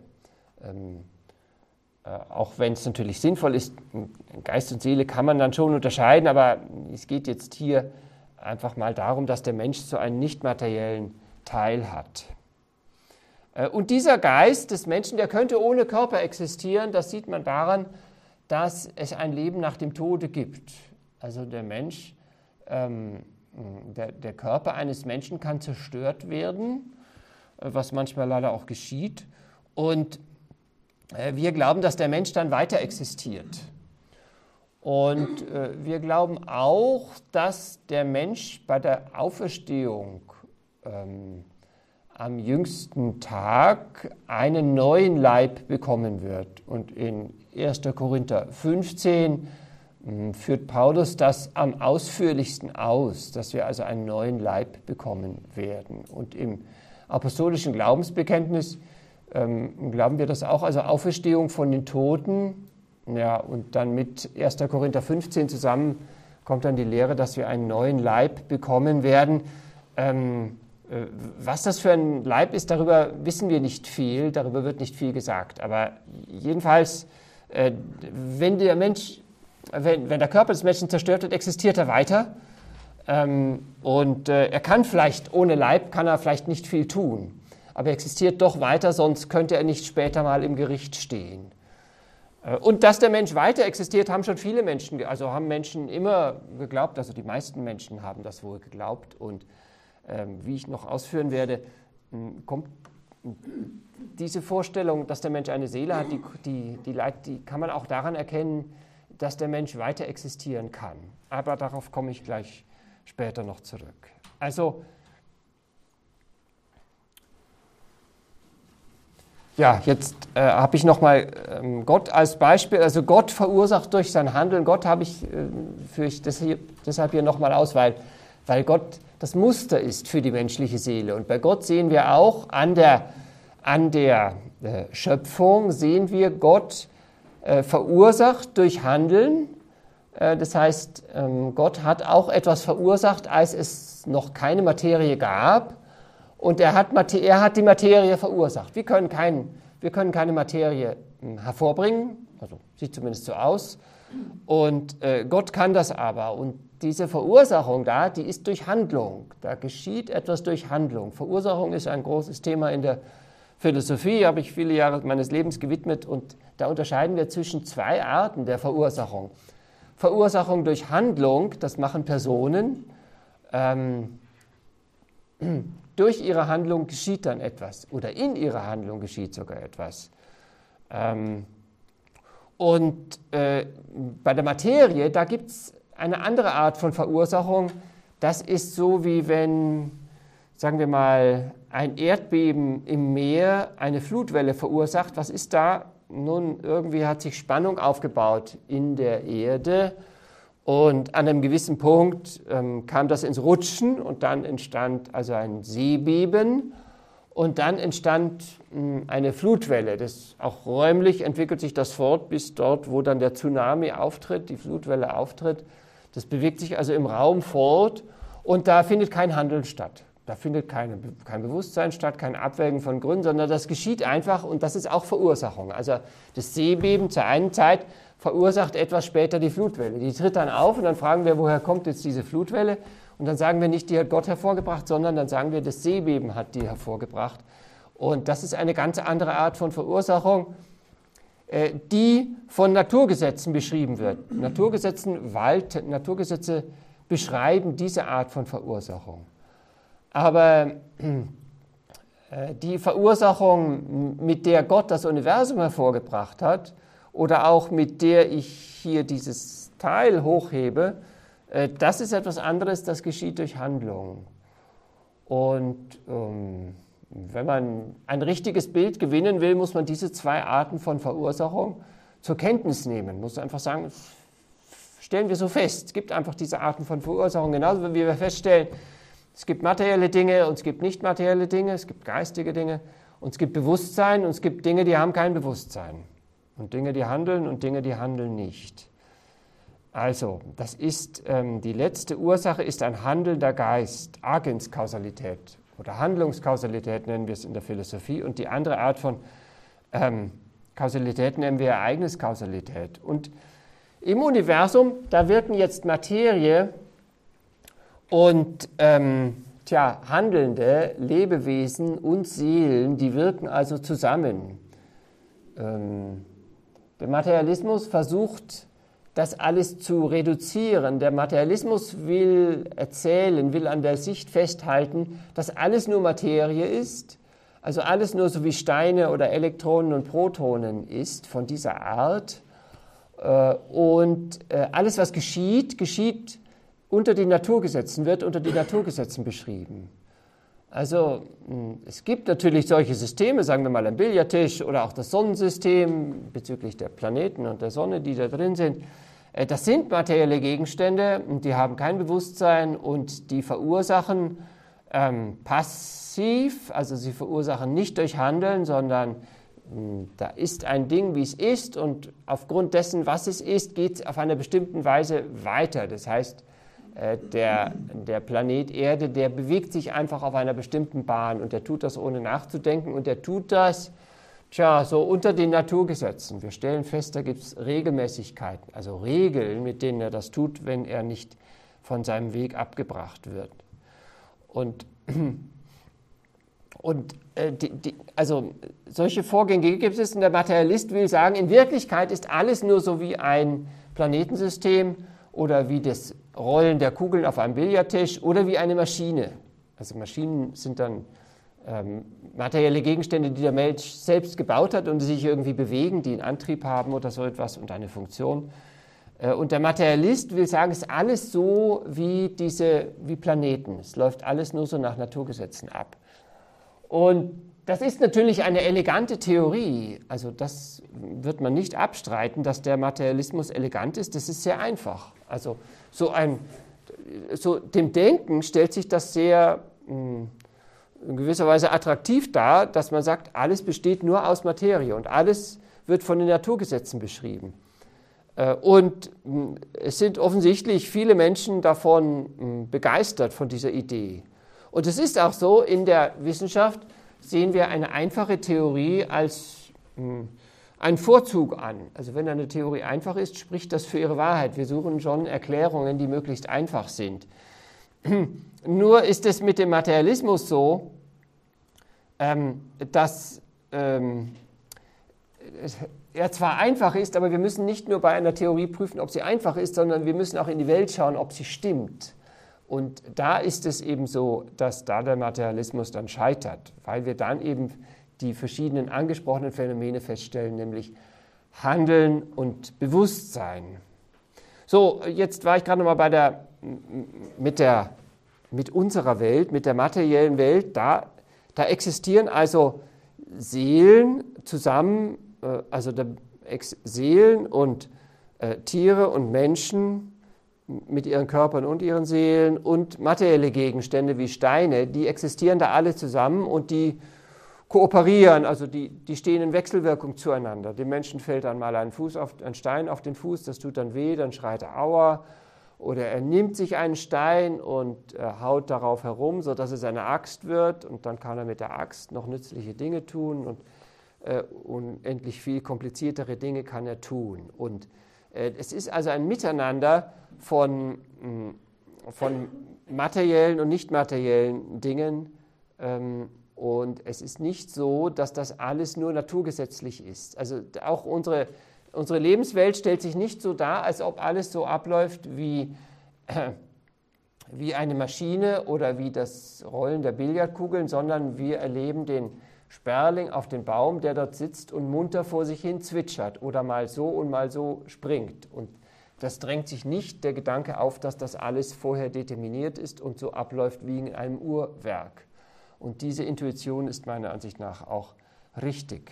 Speaker 1: Auch wenn es natürlich sinnvoll ist, Geist und Seele kann man dann schon unterscheiden, aber es geht jetzt hier einfach mal darum, dass der Mensch so einen nicht materiellen Teil hat. Und dieser Geist des Menschen, der könnte ohne Körper existieren, das sieht man daran, dass es ein Leben nach dem Tode gibt. Also der Mensch, ähm, der, der Körper eines Menschen kann zerstört werden, was manchmal leider auch geschieht. Und äh, wir glauben, dass der Mensch dann weiter existiert. Und äh, wir glauben auch, dass der Mensch bei der Auferstehung ähm, am jüngsten Tag einen neuen Leib bekommen wird. Und in erster Korinther fünfzehn führt Paulus das am ausführlichsten aus, dass wir also einen neuen Leib bekommen werden. Und im apostolischen Glaubensbekenntnis ähm, glauben wir das auch, also Auferstehung von den Toten, ja, und dann mit erster Korinther fünfzehn zusammen kommt dann die Lehre, dass wir einen neuen Leib bekommen werden. Ähm, äh, was das für ein Leib ist, darüber wissen wir nicht viel, darüber wird nicht viel gesagt. Aber jedenfalls, äh, wenn der Mensch, wenn, wenn der Körper des Menschen zerstört wird, existiert er weiter. Ähm, und äh, er kann vielleicht, ohne Leib kann er vielleicht nicht viel tun. Aber er existiert doch weiter, sonst könnte er nicht später mal im Gericht stehen. Und dass der Mensch weiter existiert, haben schon viele Menschen, also haben Menschen immer geglaubt, also die meisten Menschen haben das wohl geglaubt. Und ähm, wie ich noch ausführen werde, kommt diese Vorstellung, dass der Mensch eine Seele hat, die, die, die, die kann man auch daran erkennen, dass der Mensch weiter existieren kann. Aber darauf komme ich gleich später noch zurück. Also, ja, jetzt äh, habe ich nochmal ähm, Gott als Beispiel. Also Gott verursacht durch sein Handeln. Gott habe ich, äh, führe ich das hier, deshalb hier nochmal aus, weil, weil Gott das Muster ist für die menschliche Seele. Und bei Gott sehen wir auch an der, an der äh, Schöpfung, sehen wir Gott äh, verursacht durch Handeln. Äh, das heißt, ähm, Gott hat auch etwas verursacht, als es noch keine Materie gab. Und er hat, er hat die Materie verursacht. Wir können, kein, wir können keine Materie hervorbringen, also sieht zumindest so aus. Und äh, Gott kann das aber. Und diese Verursachung da, die ist durch Handlung. Da geschieht etwas durch Handlung. Verursachung ist ein großes Thema in der Philosophie, habe ich viele Jahre meines Lebens gewidmet. Und da unterscheiden wir zwischen zwei Arten der Verursachung. Verursachung durch Handlung, das machen Personen. Ähm, Durch ihre Handlung geschieht dann etwas oder in ihrer Handlung geschieht sogar etwas. Ähm, und äh, bei der Materie, da gibt es eine andere Art von Verursachung. Das ist so, wie wenn, sagen wir mal, ein Erdbeben im Meer eine Flutwelle verursacht. Was ist da? Nun, irgendwie hat sich Spannung aufgebaut in der Erde. Und an einem gewissen Punkt ähm, kam das ins Rutschen und dann entstand also ein Seebeben und dann entstand mh, eine Flutwelle. Das, auch räumlich entwickelt sich das fort bis dort, wo dann der Tsunami auftritt, die Flutwelle auftritt. Das bewegt sich also im Raum fort und da findet kein Handeln statt. Da findet keine, kein Bewusstsein statt, kein Abwägen von Gründen, sondern das geschieht einfach und das ist auch Verursachung. Also das Seebeben zur einen Zeit verursacht etwas später die Flutwelle. Die tritt dann auf und dann fragen wir, woher kommt jetzt diese Flutwelle? Und dann sagen wir nicht, die hat Gott hervorgebracht, sondern dann sagen wir, das Seebeben hat die hervorgebracht. Und das ist eine ganz andere Art von Verursachung, die von Naturgesetzen beschrieben wird. Naturgesetzen walten, Naturgesetze beschreiben diese Art von Verursachung. Aber die Verursachung, mit der Gott das Universum hervorgebracht hat, oder auch mit der ich hier dieses Teil hochhebe, das ist etwas anderes, das geschieht durch Handlung. Und ähm, wenn man ein richtiges Bild gewinnen will, muss man diese zwei Arten von Verursachung zur Kenntnis nehmen. Man muss einfach sagen, stellen wir so fest, es gibt einfach diese Arten von Verursachung, genauso wie wir feststellen, es gibt materielle Dinge und es gibt nicht materielle Dinge, es gibt geistige Dinge und es gibt Bewusstsein und es gibt Dinge, die haben kein Bewusstsein. Und Dinge, die handeln und Dinge, die handeln nicht. Also, das ist, ähm, die letzte Ursache ist ein handelnder Geist, Agenskausalität oder Handlungskausalität nennen wir es in der Philosophie. Und die andere Art von ähm, Kausalität nennen wir Ereigniskausalität. Und im Universum, da wirken jetzt Materie und ähm, tja, handelnde Lebewesen und Seelen, die wirken also zusammen. Ähm, Der Materialismus versucht, das alles zu reduzieren. Der Materialismus will erzählen, will an der Sicht festhalten, dass alles nur Materie ist, also alles nur so wie Steine oder Elektronen und Protonen ist, von dieser Art. Und alles, was geschieht, geschieht unter den Naturgesetzen, wird unter den Naturgesetzen beschrieben. Also es gibt natürlich solche Systeme, sagen wir mal ein Billardtisch oder auch das Sonnensystem bezüglich der Planeten und der Sonne, die da drin sind. Äh, das sind materielle Gegenstände und die haben kein Bewusstsein und die verursachen ähm, passiv, also sie verursachen nicht durch Handeln, sondern mh, da ist ein Ding, wie es ist und aufgrund dessen, was es ist, geht es auf einer bestimmten Weise weiter. Das heißt, Der, der Planet Erde, der bewegt sich einfach auf einer bestimmten Bahn und der tut das ohne nachzudenken und der tut das, tja, so unter den Naturgesetzen. Wir stellen fest, da gibt es Regelmäßigkeiten, also Regeln, mit denen er das tut, wenn er nicht von seinem Weg abgebracht wird. Und, und äh, die, die, also solche Vorgänge gibt es und der Materialist will sagen, in Wirklichkeit ist alles nur so wie ein Planetensystem oder wie das Rollen der Kugeln auf einem Billardtisch oder wie eine Maschine. Also Maschinen sind dann ähm, materielle Gegenstände, die der Mensch selbst gebaut hat und die sich irgendwie bewegen, die einen Antrieb haben oder so etwas und eine Funktion. Äh, und der Materialist will sagen, es ist alles so wie, diese, wie Planeten. Es läuft alles nur so nach Naturgesetzen ab. Und das ist natürlich eine elegante Theorie. Also das wird man nicht abstreiten, dass der Materialismus elegant ist. Das ist sehr einfach. Also so ein, so dem Denken stellt sich das sehr mh, in gewisser Weise attraktiv dar, dass man sagt, alles besteht nur aus Materie und alles wird von den Naturgesetzen beschrieben. Äh, und mh, es sind offensichtlich viele Menschen davon mh, begeistert von dieser Idee. Und es ist auch so, in der Wissenschaft sehen wir eine einfache Theorie als mh, einen Vorzug an. Also wenn eine Theorie einfach ist, spricht das für ihre Wahrheit. Wir suchen schon Erklärungen, die möglichst einfach sind. Nur ist es mit dem Materialismus so, ähm, dass ähm, er zwar einfach ist, aber wir müssen nicht nur bei einer Theorie prüfen, ob sie einfach ist, sondern wir müssen auch in die Welt schauen, ob sie stimmt. Und da ist es eben so, dass da der Materialismus dann scheitert, weil wir dann eben die verschiedenen angesprochenen Phänomene feststellen, nämlich Handeln und Bewusstsein. So, jetzt war ich gerade noch mal bei der, mit, der, mit unserer Welt, mit der materiellen Welt, da, da existieren also Seelen zusammen, also Seelen und äh, Tiere und Menschen, mit ihren Körpern und ihren Seelen und materielle Gegenstände wie Steine, die existieren da alle zusammen und die kooperieren, also die, die stehen in Wechselwirkung zueinander. Dem Menschen fällt dann mal ein, Fuß auf, ein Stein auf den Fuß, das tut dann weh, dann schreit er Aua. Oder er nimmt sich einen Stein und äh, haut darauf herum, sodass es eine Axt wird und dann kann er mit der Axt noch nützliche Dinge tun und äh, unendlich viel kompliziertere Dinge kann er tun. Und äh, es ist also ein Miteinander von, von materiellen und nicht materiellen Dingen ähm, und es ist nicht so, dass das alles nur naturgesetzlich ist. Also auch unsere, unsere Lebenswelt stellt sich nicht so dar, als ob alles so abläuft wie, äh, wie eine Maschine oder wie das Rollen der Billardkugeln, sondern wir erleben den Sperling auf den Baum, der dort sitzt und munter vor sich hin zwitschert oder mal so und mal so springt. Und das drängt sich nicht der Gedanke auf, dass das alles vorher determiniert ist und so abläuft wie in einem Uhrwerk. Und diese Intuition ist meiner Ansicht nach auch richtig.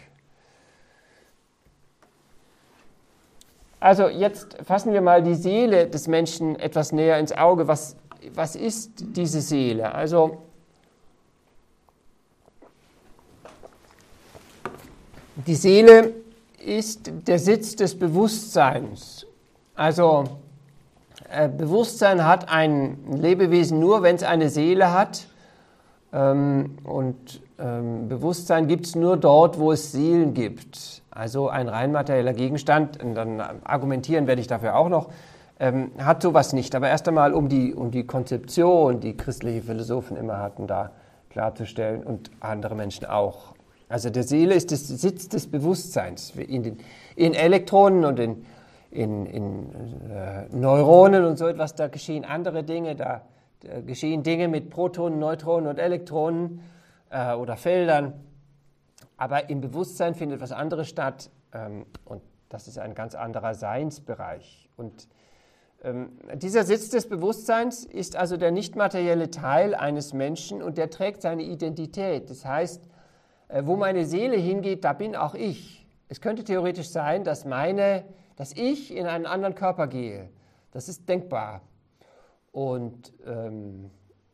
Speaker 1: Also jetzt fassen wir mal die Seele des Menschen etwas näher ins Auge. Was, was ist diese Seele? Also die Seele ist der Sitz des Bewusstseins. Also äh, Bewusstsein hat ein Lebewesen nur, wenn es eine Seele hat. Ähm, und ähm, Bewusstsein gibt es nur dort, wo es Seelen gibt. Also ein rein materieller Gegenstand, und dann argumentieren werde ich dafür auch noch, ähm, hat sowas nicht. Aber erst einmal, um die, um die Konzeption, die christliche Philosophen immer hatten, da klarzustellen und andere Menschen auch. Also der Seele ist der Sitz des Bewusstseins. In den in Elektronen und in In, in äh, Neuronen und so etwas, da geschehen andere Dinge, da, da geschehen Dinge mit Protonen, Neutronen und Elektronen äh, oder Feldern, aber im Bewusstsein findet was anderes statt ähm, und das ist ein ganz anderer Seinsbereich. Und ähm, dieser Sitz des Bewusstseins ist also der nicht materielle Teil eines Menschen und der trägt seine Identität. Das heißt, äh, wo meine Seele hingeht, da bin auch ich. es könnte theoretisch sein, dass, meine, dass ich in einen anderen Körper gehe. Das ist denkbar. Und ähm,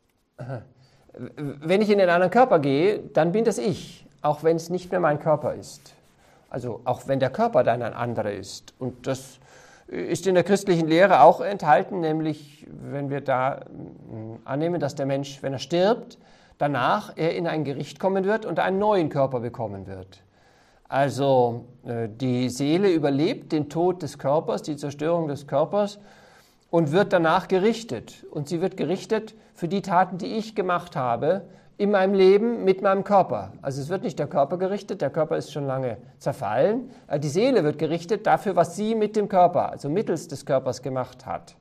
Speaker 1: wenn ich in einen anderen Körper gehe, dann bin das ich, auch wenn es nicht mehr mein Körper ist. Also auch wenn der Körper dann ein anderer ist. Und das ist in der christlichen Lehre auch enthalten, nämlich wenn wir da annehmen, dass der Mensch, wenn er stirbt, danach er in ein Gericht kommen wird und einen neuen Körper bekommen wird. Also die Seele überlebt den Tod des Körpers, die Zerstörung des Körpers und wird danach gerichtet. Und sie wird gerichtet für die Taten, die ich gemacht habe in meinem Leben mit meinem Körper. Also es wird nicht der Körper gerichtet, der Körper ist schon lange zerfallen. Die Seele wird gerichtet dafür, was sie mit dem Körper, also mittels des Körpers gemacht hat.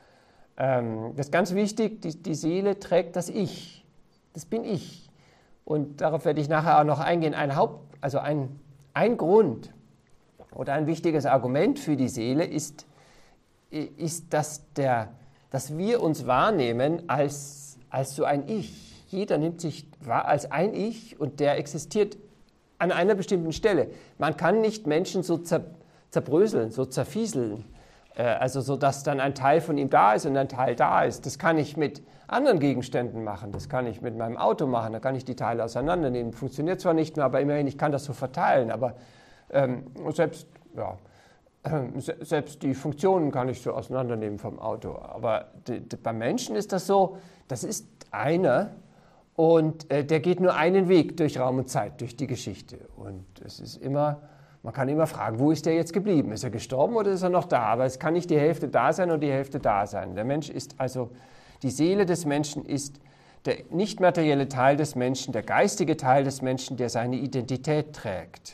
Speaker 1: Das ist ganz wichtig, die, die Seele trägt das Ich. Das bin ich. Und darauf werde ich nachher auch noch eingehen. Ein Haupt, also ein, ein Grund oder ein wichtiges Argument für die Seele ist, ist dass, der, dass wir uns wahrnehmen als, als so ein Ich. Jeder nimmt sich wahr als ein Ich und der existiert an einer bestimmten Stelle. Man kann nicht Menschen so zer, zerbröseln, so zerfieseln, äh, also so, dass dann ein Teil von ihm da ist und ein Teil da ist. Das kann ich mit anderen Gegenständen machen, das kann ich mit meinem Auto machen, da kann ich die Teile auseinandernehmen. Funktioniert zwar nicht mehr, aber immerhin, ich kann das so verteilen. Aber ähm, selbst, ja, äh, selbst die Funktionen kann ich so auseinandernehmen vom Auto. Aber die, die, beim Menschen ist das so, das ist einer, und äh, der geht nur einen Weg durch Raum und Zeit, durch die Geschichte. Und es ist immer, man kann immer fragen, wo ist der jetzt geblieben? Ist er gestorben oder ist er noch da? Aber es kann nicht die Hälfte da sein und die Hälfte da sein. Der Mensch ist also, die Seele des Menschen ist der nicht materielle Teil des Menschen, der geistige Teil des Menschen, der seine Identität trägt.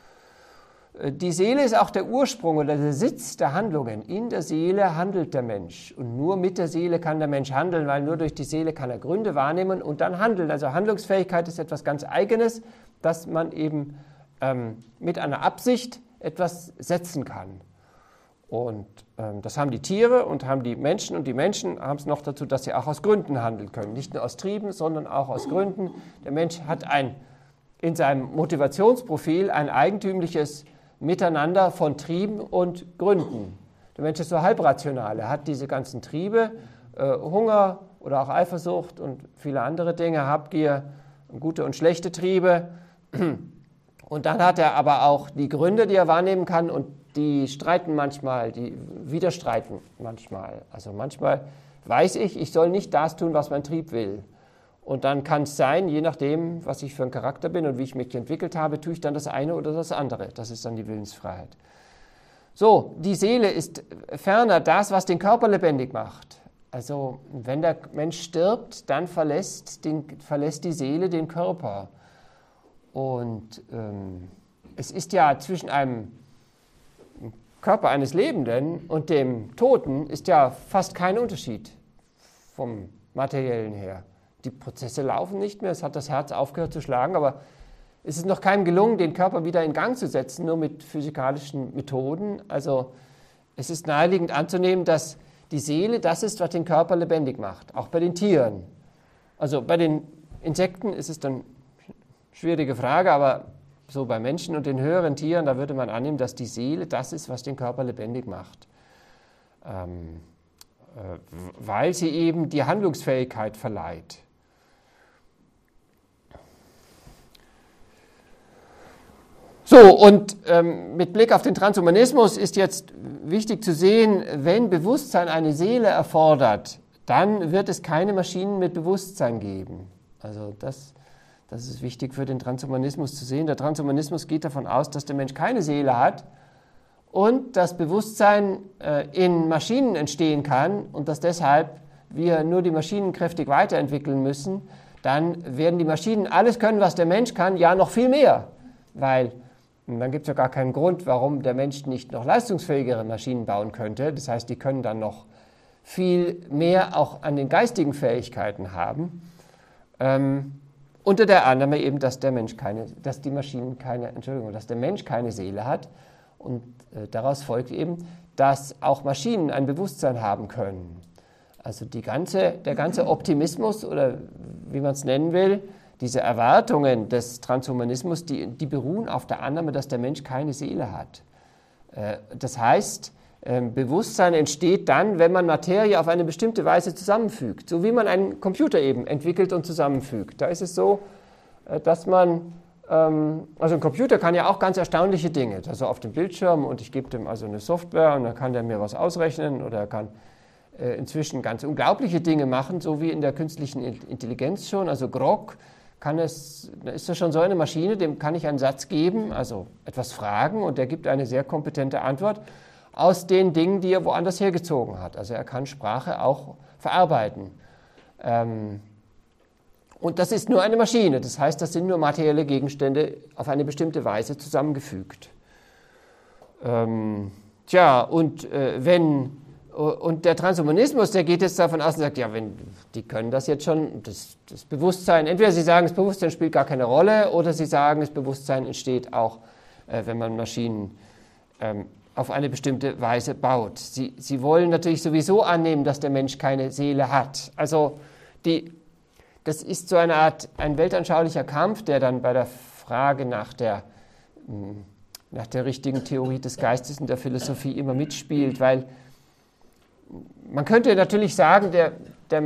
Speaker 1: Die Seele ist auch der Ursprung oder der Sitz der Handlungen. In der Seele handelt der Mensch. Und nur mit der Seele kann der Mensch handeln, weil nur durch die Seele kann er Gründe wahrnehmen und dann handeln. Also Handlungsfähigkeit ist etwas ganz Eigenes, dass man eben ähm, mit einer Absicht etwas setzen kann. Und ähm, das haben die Tiere und haben die Menschen. Und die Menschen haben es noch dazu, dass sie auch aus Gründen handeln können. Nicht nur aus Trieben, sondern auch aus Gründen. Der Mensch hat ein, in seinem Motivationsprofil ein eigentümliches Miteinander von Trieben und Gründen. Der Mensch ist so halbrational. Er hat diese ganzen Triebe, äh, Hunger oder auch Eifersucht und viele andere Dinge, Habgier, gute und schlechte Triebe. Und dann hat er aber auch die Gründe, die er wahrnehmen kann, und die streiten manchmal, die widerstreiten manchmal. Also manchmal weiß ich, ich soll nicht das tun, was mein Trieb will. Und dann kann es sein, je nachdem, was ich für ein Charakter bin und wie ich mich entwickelt habe, tue ich dann das eine oder das andere. Das ist dann die Willensfreiheit. So, die Seele ist ferner das, was den Körper lebendig macht. Also wenn der Mensch stirbt, dann verlässt, den, verlässt die Seele den Körper. Und ähm, es ist ja zwischen einem Körper eines Lebenden und dem Toten ist ja fast kein Unterschied vom Materiellen her. Die Prozesse laufen nicht mehr, es hat das Herz aufgehört zu schlagen, aber es ist noch keinem gelungen, den Körper wieder in Gang zu setzen, nur mit physikalischen Methoden. Also es ist naheliegend anzunehmen, dass die Seele das ist, was den Körper lebendig macht, auch bei den Tieren. Also bei den Insekten ist es dann eine schwierige Frage, aber so bei Menschen und den höheren Tieren, da würde man annehmen, dass die Seele das ist, was den Körper lebendig macht. Ähm, äh, weil sie eben die Handlungsfähigkeit verleiht. So, und ähm, mit Blick auf den Transhumanismus ist jetzt wichtig zu sehen, wenn Bewusstsein eine Seele erfordert, dann wird es keine Maschinen mit Bewusstsein geben. Also das, das ist wichtig für den Transhumanismus zu sehen. Der Transhumanismus geht davon aus, dass der Mensch keine Seele hat und dass Bewusstsein äh, in Maschinen entstehen kann und dass deshalb wir nur die Maschinen kräftig weiterentwickeln müssen. Dann werden die Maschinen alles können, was der Mensch kann, ja noch viel mehr, weil und dann gibt es ja gar keinen Grund, warum der Mensch nicht noch leistungsfähigere Maschinen bauen könnte. Das heißt, die können dann noch viel mehr auch an den geistigen Fähigkeiten haben. Ähm, unter der Annahme eben, dass der Mensch keine, dass die Maschinen keine, Entschuldigung, dass der Mensch keine Seele hat. Und äh, daraus folgt eben, dass auch Maschinen ein Bewusstsein haben können. Also die ganze, der ganze Optimismus oder wie man es nennen will, diese Erwartungen des Transhumanismus, die, die beruhen auf der Annahme, dass der Mensch keine Seele hat. Äh, das heißt, äh, Bewusstsein entsteht dann, wenn man Materie auf eine bestimmte Weise zusammenfügt, so wie man einen Computer eben entwickelt und zusammenfügt. Da ist es so, äh, dass man Also ein Computer kann ja auch ganz erstaunliche Dinge. Also auf dem Bildschirm und ich gebe dem also eine Software und dann kann der mir was ausrechnen oder er kann äh, inzwischen ganz unglaubliche Dinge machen, so wie in der künstlichen Intelligenz schon. Also Grok kann es, da ist das schon so eine Maschine, dem kann ich einen Satz geben, also etwas fragen und der gibt eine sehr kompetente Antwort aus den Dingen, die er woanders hergezogen hat. Also er kann Sprache auch verarbeiten. Ähm, Und das ist nur eine Maschine, das heißt, das sind nur materielle Gegenstände auf eine bestimmte Weise zusammengefügt. Ähm, tja, und, äh, wenn, und der Transhumanismus, der geht jetzt davon aus und sagt, ja, wenn, die können das jetzt schon, das, das Bewusstsein, entweder sie sagen, das Bewusstsein spielt gar keine Rolle, oder sie sagen, das Bewusstsein entsteht auch, äh, wenn man Maschinen ähm, auf eine bestimmte Weise baut. Sie, sie wollen natürlich sowieso annehmen, dass der Mensch keine Seele hat. Also die Das ist so eine Art, ein weltanschaulicher Kampf, der dann bei der Frage nach der, nach der richtigen Theorie des Geistes und der Philosophie immer mitspielt, weil man könnte natürlich sagen, der, der,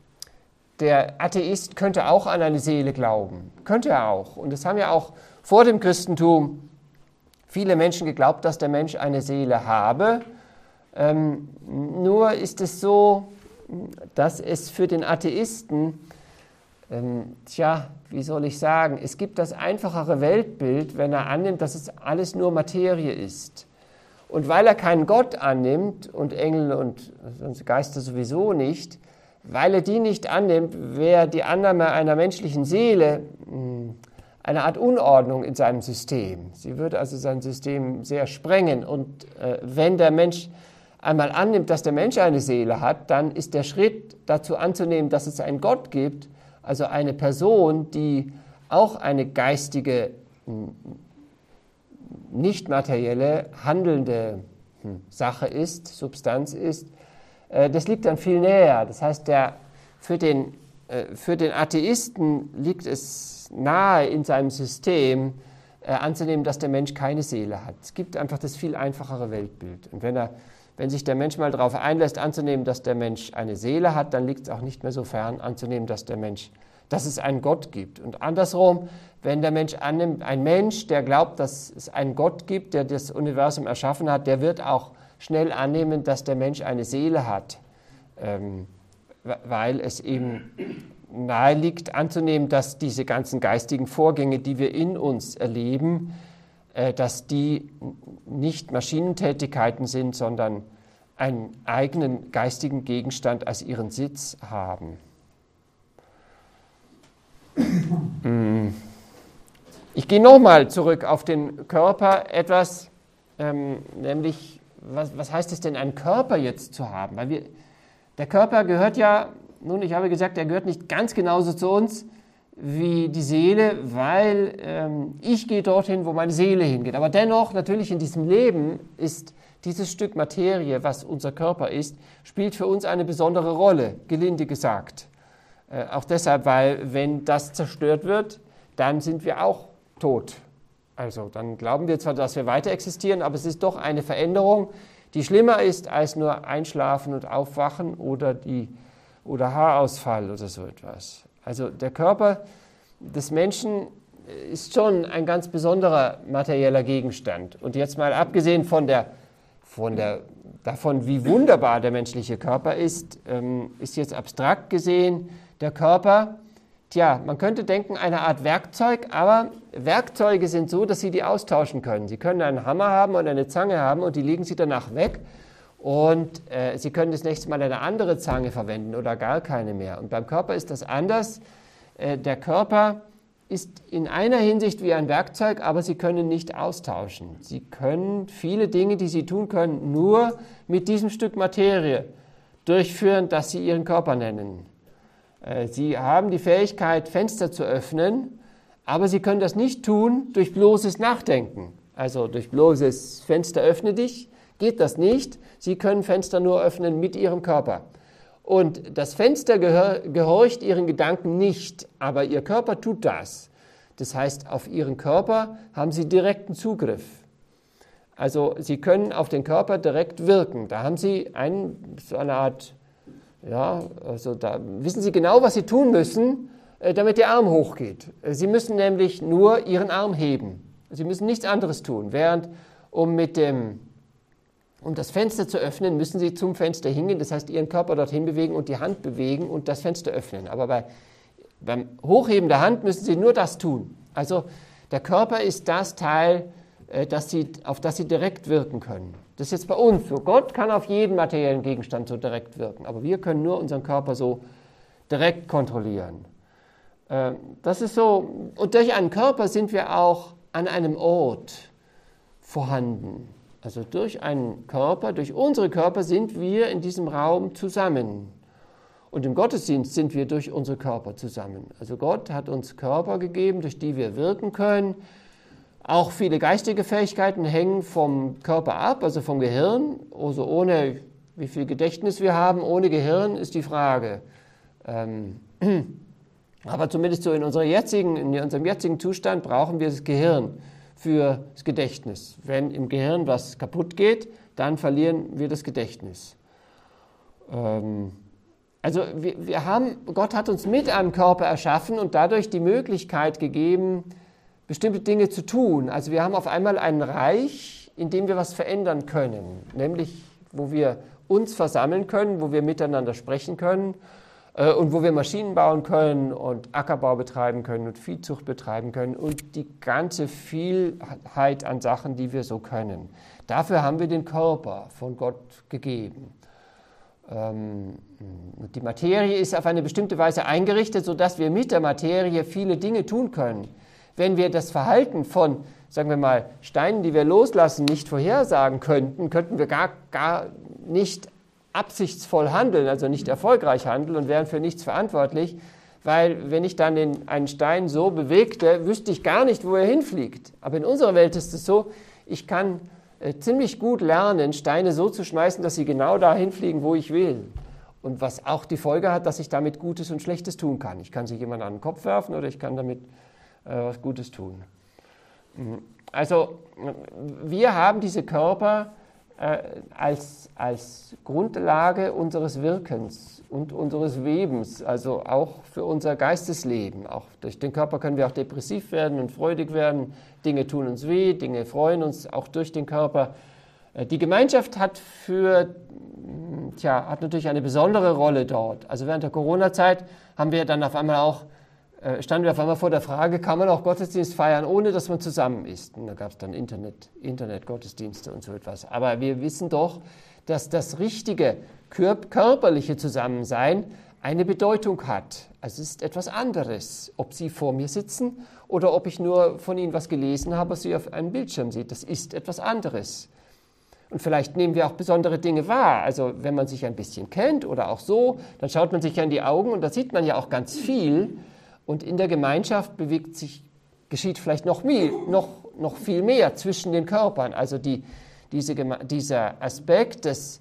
Speaker 1: der Atheist könnte auch an eine Seele glauben, könnte er auch. Und es haben ja auch vor dem Christentum viele Menschen geglaubt, dass der Mensch eine Seele habe. Ähm, nur ist es so, dass es für den Atheisten Ähm, tja, wie soll ich sagen, es gibt das einfachere Weltbild, wenn er annimmt, dass es alles nur Materie ist. Und weil er keinen Gott annimmt und Engel und sonst Geister sowieso nicht, weil er die nicht annimmt, wäre die Annahme einer menschlichen Seele mh, eine Art Unordnung in seinem System. Sie würde also sein System sehr sprengen. Und äh, wenn der Mensch einmal annimmt, dass der Mensch eine Seele hat, dann ist der Schritt dazu anzunehmen, dass es einen Gott gibt, also eine Person, die auch eine geistige, nicht materielle, handelnde Sache ist, Substanz ist, das liegt dann viel näher. Das heißt, der, für, den, für den Atheisten liegt es nahe in seinem System anzunehmen, dass der Mensch keine Seele hat. Es gibt einfach das viel einfachere Weltbild. Und wenn er Wenn sich der Mensch mal darauf einlässt, anzunehmen, dass der Mensch eine Seele hat, dann liegt es auch nicht mehr so fern, anzunehmen, dass der Mensch, dass es einen Gott gibt. Und andersrum, wenn der Mensch annimmt, ein Mensch, der glaubt, dass es einen Gott gibt, der das Universum erschaffen hat, der wird auch schnell annehmen, dass der Mensch eine Seele hat, ähm, weil es eben nahe liegt anzunehmen, dass diese ganzen geistigen Vorgänge, die wir in uns erleben, dass die nicht Maschinentätigkeiten sind, sondern einen eigenen geistigen Gegenstand als ihren Sitz haben. Ich gehe nochmal zurück auf den Körper etwas, ähm, nämlich, was, was heißt es denn, einen Körper jetzt zu haben? Weil wir, der Körper gehört ja, nun, ich habe gesagt, er gehört nicht ganz genauso zu uns wie die Seele, weil ähm, ich gehe dorthin, wo meine Seele hingeht. Aber dennoch, natürlich in diesem Leben ist dieses Stück Materie, was unser Körper ist, spielt für uns eine besondere Rolle, gelinde gesagt. Äh, auch deshalb, weil wenn das zerstört wird, dann sind wir auch tot. Also dann glauben wir zwar, dass wir weiter existieren, aber es ist doch eine Veränderung, die schlimmer ist als nur Einschlafen und Aufwachen oder, die, oder Haarausfall oder so etwas. Also der Körper des Menschen ist schon ein ganz besonderer materieller Gegenstand. Und jetzt mal abgesehen von der, von der, davon, wie wunderbar der menschliche Körper ist, ähm, ist jetzt abstrakt gesehen der Körper, tja, man könnte denken, eine Art Werkzeug, aber Werkzeuge sind so, dass Sie die austauschen können. Sie können einen Hammer haben und eine Zange haben und die legen Sie danach weg. Und äh, Sie können das nächste Mal eine andere Zange verwenden oder gar keine mehr. Und beim Körper ist das anders. Äh, der Körper ist in einer Hinsicht wie ein Werkzeug, aber Sie können nicht austauschen. Sie können viele Dinge, die Sie tun können, nur mit diesem Stück Materie durchführen, das Sie Ihren Körper nennen. Äh, Sie haben die Fähigkeit, Fenster zu öffnen, aber Sie können das nicht tun durch bloßes Nachdenken. Also durch bloßes Fenster öffne dich, geht das nicht. Sie können Fenster nur öffnen mit Ihrem Körper. und das Fenster gehör, gehorcht ihren Gedanken nicht, aber ihr Körper tut das. Das heißt, auf ihren Körper haben sie direkten Zugriff. Also sie können auf den Körper direkt wirken. Da haben sie einen, so eine Art, ja, also da wissen sie genau, was sie tun müssen, damit der Arm hochgeht. Sie müssen nämlich nur ihren Arm heben. Sie müssen nichts anderes tun. Während, um, mit dem, um das Fenster zu öffnen, müssen sie zum Fenster hingehen, das heißt, ihren Körper dorthin bewegen und die Hand bewegen und das Fenster öffnen. Aber bei, beim Hochheben der Hand müssen sie nur das tun. Also der Körper ist das Teil, das sie, auf das sie direkt wirken können. Das ist jetzt bei uns so. Gott kann auf jeden materiellen Gegenstand so direkt wirken, aber wir können nur unseren Körper so direkt kontrollieren. Das ist so, und durch einen Körper sind wir auch an einem Ort vorhanden. Also durch einen Körper, durch unsere Körper sind wir in diesem Raum zusammen. Und im Gottesdienst sind wir durch unsere Körper zusammen. Also Gott hat uns Körper gegeben, durch die wir wirken können. Auch viele geistige Fähigkeiten hängen vom Körper ab, also vom Gehirn. Also ohne, wie viel Gedächtnis wir haben, ohne Gehirn ist die Frage. Ähm, aber zumindest so in, unserer jetzigen, in unserem jetzigen Zustand brauchen wir das Gehirn für das Gedächtnis. Wenn im Gehirn was kaputt geht, dann verlieren wir das Gedächtnis. Ähm, also wir, wir haben, Gott hat uns mit einem Körper erschaffen und dadurch die Möglichkeit gegeben, bestimmte Dinge zu tun. Also wir haben auf einmal ein Reich, in dem wir was verändern können, nämlich wo wir uns versammeln können, wo wir miteinander sprechen können äh, und wo wir Maschinen bauen können und Ackerbau betreiben können und Viehzucht betreiben können und die ganze Vielheit an Sachen, die wir so können. Dafür haben wir den Körper von Gott gegeben. Ähm, die Materie ist auf eine bestimmte Weise eingerichtet, sodass wir mit der Materie viele Dinge tun können. Wenn wir das Verhalten von, sagen wir mal, Steinen, die wir loslassen, nicht vorhersagen könnten, könnten wir gar, gar nicht absichtsvoll handeln, also nicht erfolgreich handeln und wären für nichts verantwortlich, weil wenn ich dann den, einen Stein so bewegte, wüsste ich gar nicht, wo er hinfliegt. Aber in unserer Welt ist es so, ich kann äh, ziemlich gut lernen, Steine so zu schmeißen, dass sie genau dahin fliegen, wo ich will. Und was auch die Folge hat, dass ich damit Gutes und Schlechtes tun kann. Ich kann sie jemandem an den Kopf werfen oder ich kann damit was Gutes tun. Also wir haben diese Körper äh, als, als Grundlage unseres Wirkens und unseres Webens, also auch für unser Geistesleben. Auch durch den Körper können wir auch depressiv werden und freudig werden. Dinge tun uns weh, Dinge freuen uns auch durch den Körper. Äh, die Gemeinschaft hat für, tja, hat natürlich eine besondere Rolle dort. Also während der Corona-Zeit haben wir dann auf einmal auch standen wir auf einmal vor der Frage, kann man auch Gottesdienst feiern, ohne dass man zusammen ist? Und da gab es dann Internet, Internet-Gottesdienste und so etwas. Aber wir wissen doch, dass das richtige körperliche Zusammensein eine Bedeutung hat. Also es ist etwas anderes, ob Sie vor mir sitzen oder ob ich nur von Ihnen was gelesen habe, was Sie auf einem Bildschirm sieht. Das ist etwas anderes. Und vielleicht nehmen wir auch besondere Dinge wahr. Also wenn man sich ein bisschen kennt oder auch so, dann schaut man sich ja in die Augen und da sieht man ja auch ganz viel. Und in der Gemeinschaft bewegt sich, geschieht vielleicht noch, mehr, noch, noch viel mehr zwischen den Körpern. Also die, diese, dieser Aspekt des,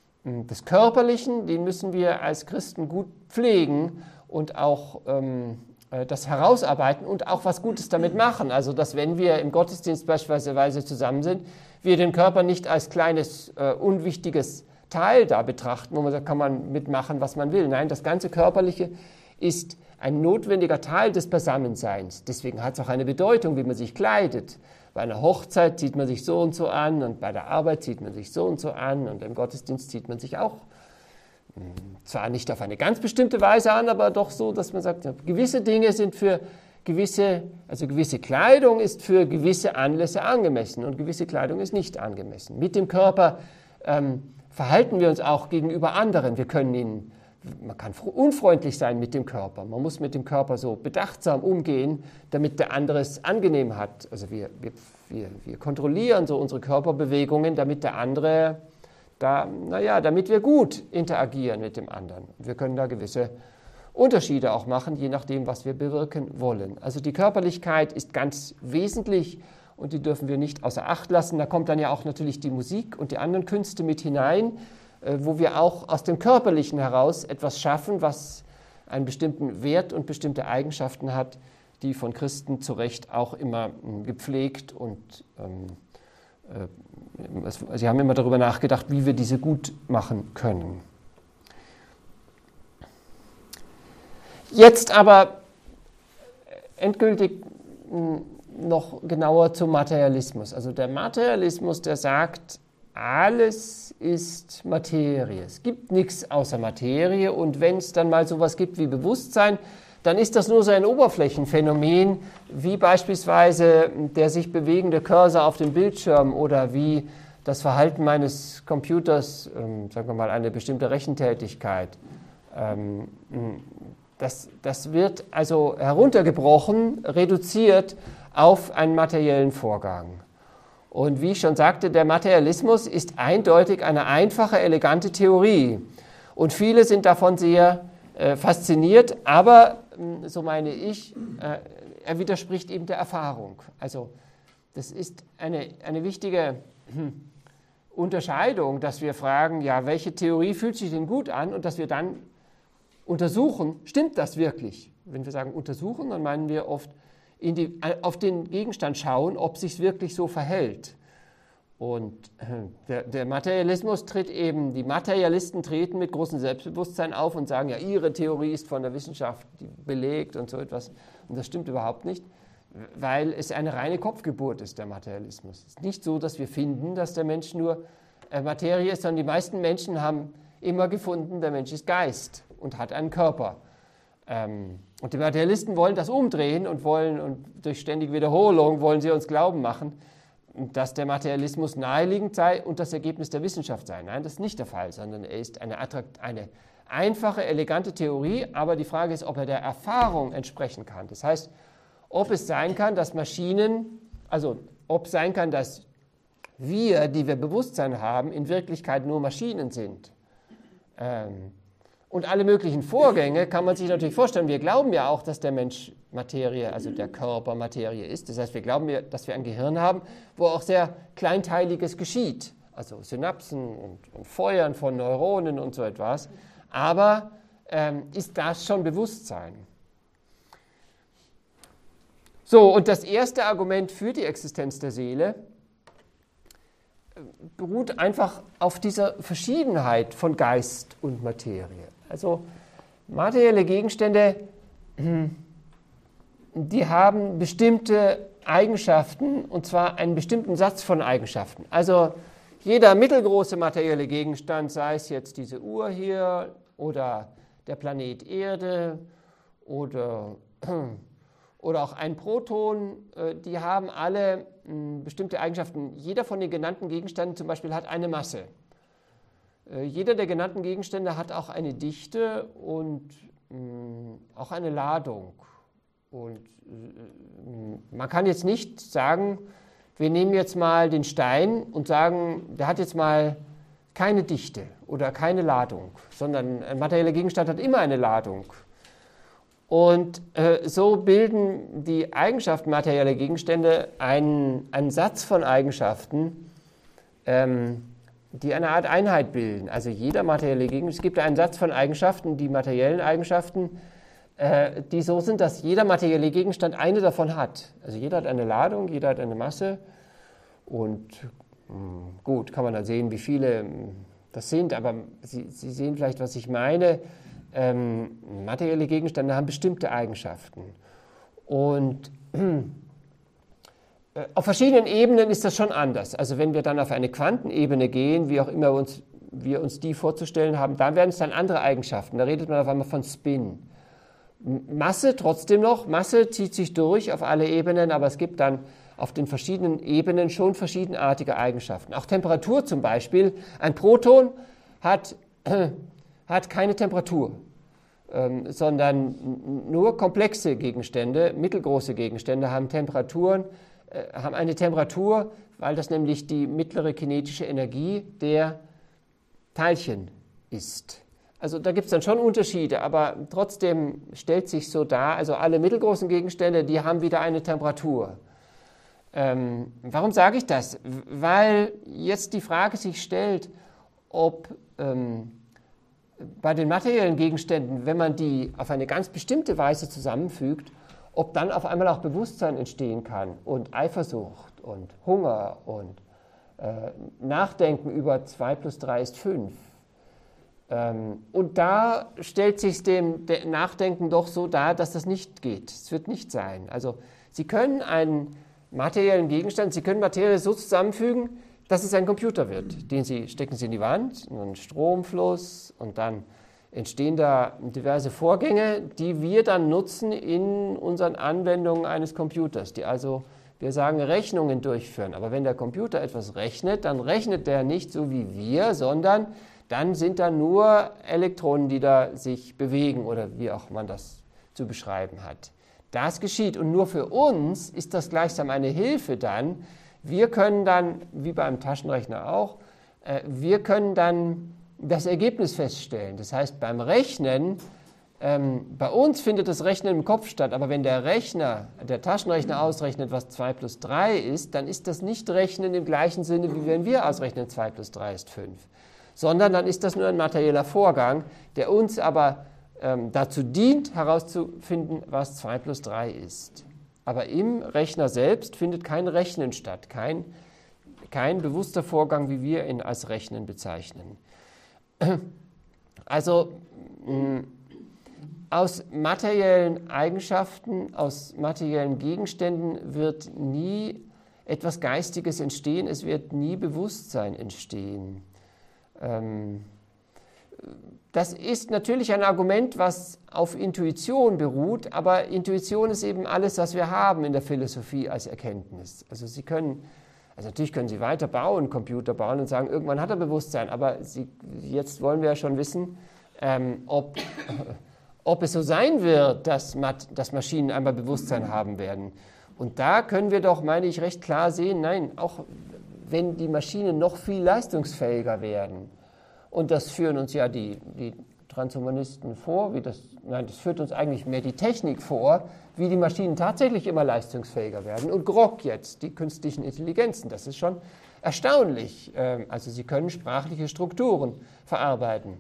Speaker 1: des Körperlichen, den müssen wir als Christen gut pflegen und auch ähm, das herausarbeiten und auch was Gutes damit machen. Also dass wenn wir im Gottesdienst beispielsweise zusammen sind, wir den Körper nicht als kleines, äh, unwichtiges Teil da betrachten, wo man sagt, kann man mitmachen, was man will. Nein, das ganze Körperliche ist ein notwendiger Teil des Beisammenseins. Deswegen hat es auch eine Bedeutung, wie man sich kleidet. Bei einer Hochzeit zieht man sich so und so an und bei der Arbeit zieht man sich so und so an und im Gottesdienst zieht man sich auch mh, zwar nicht auf eine ganz bestimmte Weise an, aber doch so, dass man sagt, gewisse Dinge sind für gewisse, also gewisse Kleidung ist für gewisse Anlässe angemessen und gewisse Kleidung ist nicht angemessen. Mit dem Körper ähm, verhalten wir uns auch gegenüber anderen. Wir können ihn Man kann unfreundlich sein mit dem Körper. Man muss mit dem Körper so bedachtsam umgehen, damit der andere es angenehm hat. Also wir, wir, wir, wir kontrollieren so unsere Körperbewegungen, damit der andere, da, naja, damit wir gut interagieren mit dem anderen. Wir können da gewisse Unterschiede auch machen, je nachdem, was wir bewirken wollen. Also die Körperlichkeit ist ganz wesentlich und die dürfen wir nicht außer Acht lassen. Da kommt dann ja auch natürlich die Musik und die anderen Künste mit hinein, äh, wo wir auch aus dem Körperlichen heraus etwas schaffen, was einen bestimmten Wert und bestimmte Eigenschaften hat, die von Christen zu Recht auch immer äh, gepflegt und ähm, äh, sie haben immer darüber nachgedacht, wie wir diese gut machen können. Jetzt aber endgültig noch genauer zum Materialismus. Also der Materialismus, der sagt, alles ist Materie. Es gibt nichts außer Materie und wenn es dann mal sowas gibt wie Bewusstsein, dann ist das nur so ein Oberflächenphänomen, wie beispielsweise der sich bewegende Cursor auf dem Bildschirm oder wie das Verhalten meines Computers, ähm, sagen wir mal, eine bestimmte Rechentätigkeit. Ähm, das, das wird also heruntergebrochen, reduziert auf einen materiellen Vorgang. Und wie ich schon sagte, der Materialismus ist eindeutig eine einfache, elegante Theorie. Und viele sind davon sehr äh, fasziniert, aber, äh, so meine ich, äh, er widerspricht eben der Erfahrung. Also das ist eine, eine wichtige hm, Unterscheidung, dass wir fragen, ja, welche Theorie fühlt sich denn gut an und dass wir dann untersuchen, stimmt das wirklich? Wenn wir sagen untersuchen, dann meinen wir oft in die, auf den Gegenstand schauen, ob sich wirklich so verhält. Und der, der Materialismus tritt eben, die Materialisten treten mit großem Selbstbewusstsein auf und sagen, ja, ihre Theorie ist von der Wissenschaft belegt und so etwas. Und das stimmt überhaupt nicht, weil es eine reine Kopfgeburt ist, der Materialismus. Es ist nicht so, dass wir finden, dass der Mensch nur Materie ist, sondern die meisten Menschen haben immer gefunden, der Mensch ist Geist und hat einen Körper. Und die Materialisten wollen das umdrehen und wollen, und durch ständige Wiederholung wollen sie uns glauben machen, dass der Materialismus naheliegend sei und das Ergebnis der Wissenschaft sei. Nein, das ist nicht der Fall, sondern er ist eine, eine einfache, elegante Theorie, aber die Frage ist, ob er der Erfahrung entsprechen kann. Das heißt, ob es sein kann, dass Maschinen, also ob es sein kann, dass wir, die wir Bewusstsein haben, in Wirklichkeit nur Maschinen sind. Ähm, Und alle möglichen Vorgänge kann man sich natürlich vorstellen. Wir glauben ja auch, dass der Mensch Materie, also der Körper Materie ist. Das heißt, wir glauben ja, dass wir ein Gehirn haben, wo auch sehr Kleinteiliges geschieht. Also Synapsen und, und Feuern von Neuronen und so etwas. Aber ähm, ist das schon Bewusstsein? So, und das erste Argument für die Existenz der Seele beruht einfach auf dieser Verschiedenheit von Geist und Materie. Also materielle Gegenstände, die haben bestimmte Eigenschaften, und zwar einen bestimmten Satz von Eigenschaften. Also jeder mittelgroße materielle Gegenstand, sei es jetzt diese Uhr hier oder der Planet Erde oder, oder auch ein Proton, die haben alle bestimmte Eigenschaften. Jeder von den genannten Gegenständen zum Beispiel hat eine Masse. Jeder der genannten Gegenstände hat auch eine Dichte und mh, auch eine Ladung. Und äh, man kann jetzt nicht sagen, wir nehmen jetzt mal den Stein und sagen, der hat jetzt mal keine Dichte oder keine Ladung, sondern ein materieller Gegenstand hat immer eine Ladung. Und äh, so bilden die Eigenschaften materieller Gegenstände einen, einen Satz von Eigenschaften, ähm, die eine Art Einheit bilden. Also jeder materielle Gegenstand, es gibt einen Satz von Eigenschaften, die materiellen Eigenschaften, äh, die so sind, dass jeder materielle Gegenstand eine davon hat. Also jeder hat eine Ladung, jeder hat eine Masse und mh, gut, kann man dann sehen, wie viele das sind, aber Sie, Sie sehen vielleicht, was ich meine. Ähm, materielle Gegenstände haben bestimmte Eigenschaften. Und äh, auf verschiedenen Ebenen ist das schon anders. Also wenn wir dann auf eine Quantenebene gehen, wie auch immer uns, wir uns die vorzustellen haben, da werden es dann andere Eigenschaften. Da redet man auf einmal von Spin. Masse trotzdem noch, Masse zieht sich durch auf alle Ebenen, aber es gibt dann auf den verschiedenen Ebenen schon verschiedenartige Eigenschaften. Auch Temperatur zum Beispiel. Ein Proton hat... Äh, hat keine Temperatur, ähm, sondern nur komplexe Gegenstände, mittelgroße Gegenstände haben Temperaturen, äh, haben eine Temperatur, weil das nämlich die mittlere kinetische Energie der Teilchen ist. Also da gibt es dann schon Unterschiede, aber trotzdem stellt sich so dar, also alle mittelgroßen Gegenstände, die haben wieder eine Temperatur. Ähm, warum sage ich das? Weil jetzt die Frage sich stellt, ob ähm, bei den materiellen Gegenständen, wenn man die auf eine ganz bestimmte Weise zusammenfügt, ob dann auf einmal auch Bewusstsein entstehen kann und Eifersucht und Hunger und äh, Nachdenken über zwei plus drei ist fünf. Ähm, und da stellt sich dem Nachdenken doch so dar, dass das nicht geht. Es wird nicht sein. Also Sie können einen materiellen Gegenstand, Sie können Materie so zusammenfügen, dass es ein Computer wird. Den Sie stecken Sie in die Wand, einen Stromfluss und dann entstehen da diverse Vorgänge, die wir dann nutzen in unseren Anwendungen eines Computers, die also, wir sagen, Rechnungen durchführen. Aber wenn der Computer etwas rechnet, dann rechnet der nicht so wie wir, sondern dann sind da nur Elektronen, die da sich bewegen oder wie auch man das zu beschreiben hat. Das geschieht und nur für uns ist das gleichsam eine Hilfe dann. Wir können dann, wie beim Taschenrechner auch, wir können dann das Ergebnis feststellen. Das heißt, beim Rechnen, ähm, bei uns findet das Rechnen im Kopf statt, aber wenn der Rechner, der Taschenrechner ausrechnet, was zwei plus drei ist, dann ist das nicht Rechnen im gleichen Sinne, wie wenn wir ausrechnen, zwei plus drei ist fünf, sondern dann ist das nur ein materieller Vorgang, der uns aber ähm, dazu dient, herauszufinden, was zwei plus drei ist. Aber im Rechner selbst findet kein Rechnen statt, kein, kein bewusster Vorgang, wie wir ihn als Rechnen bezeichnen. Also mh, aus materiellen Eigenschaften, aus materiellen Gegenständen wird nie etwas Geistiges entstehen, es wird nie Bewusstsein entstehen. Ähm, das ist natürlich ein Argument, was auf Intuition beruht, aber Intuition ist eben alles, was wir haben in der Philosophie als Erkenntnis. Also Sie können, also natürlich können Sie weiter bauen, Computer bauen und sagen, irgendwann hat er Bewusstsein, aber Sie, jetzt wollen wir ja schon wissen, ähm, ob, ob es so sein wird, dass, dass Maschinen einmal Bewusstsein haben werden. Und da können wir doch, meine ich, recht klar sehen, nein, auch wenn die Maschinen noch viel leistungsfähiger werden, und das führen uns ja die, die Transhumanisten vor, wie das, nein, das führt uns eigentlich mehr die Technik vor, wie die Maschinen tatsächlich immer leistungsfähiger werden. Und Grok jetzt, die künstlichen Intelligenzen, das ist schon erstaunlich. Also sie können sprachliche Strukturen verarbeiten.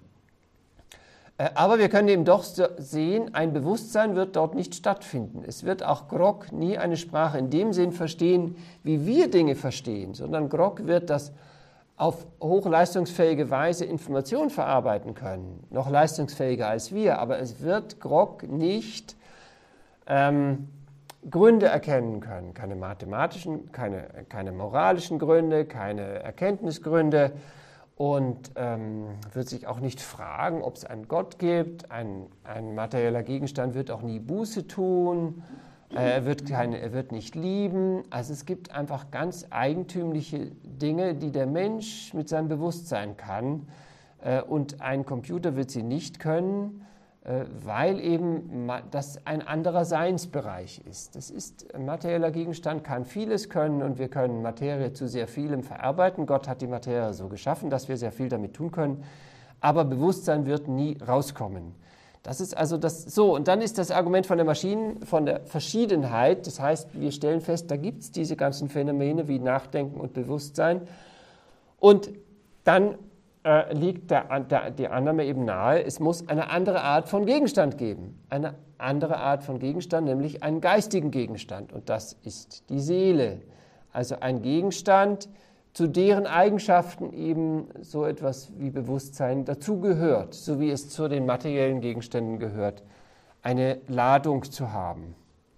Speaker 1: Aber wir können eben doch sehen, ein Bewusstsein wird dort nicht stattfinden. Es wird auch Grok nie eine Sprache in dem Sinn verstehen, wie wir Dinge verstehen, sondern Grok wird das auf hochleistungsfähige Weise Informationen verarbeiten können, noch leistungsfähiger als wir, aber es wird Grok nicht ähm, Gründe erkennen können, keine mathematischen, keine, keine moralischen Gründe, keine Erkenntnisgründe und ähm, wird sich auch nicht fragen, ob es einen Gott gibt. Ein, ein materieller Gegenstand wird auch nie Buße tun. Er wird, keine, er wird nicht lieben. Also es gibt einfach ganz eigentümliche Dinge, die der Mensch mit seinem Bewusstsein kann. Und ein Computer wird sie nicht können, weil eben das ein anderer Seinsbereich ist. Das ist, ein materieller Gegenstand kann vieles können und wir können Materie zu sehr vielem verarbeiten. Gott hat die Materie so geschaffen, dass wir sehr viel damit tun können. Aber Bewusstsein wird nie rauskommen. Das ist also das so. Und dann ist das Argument von der Maschinen, von der Verschiedenheit. Das heißt, wir stellen fest, da gibt es diese ganzen Phänomene wie Nachdenken und Bewusstsein. Und dann äh, liegt der, der, die Annahme eben nahe, es muss eine andere Art von Gegenstand geben. Eine andere Art von Gegenstand, nämlich einen geistigen Gegenstand. Und das ist die Seele. Also ein Gegenstand, zu deren Eigenschaften eben so etwas wie Bewusstsein dazugehört, so wie es zu den materiellen Gegenständen gehört, eine Ladung zu haben.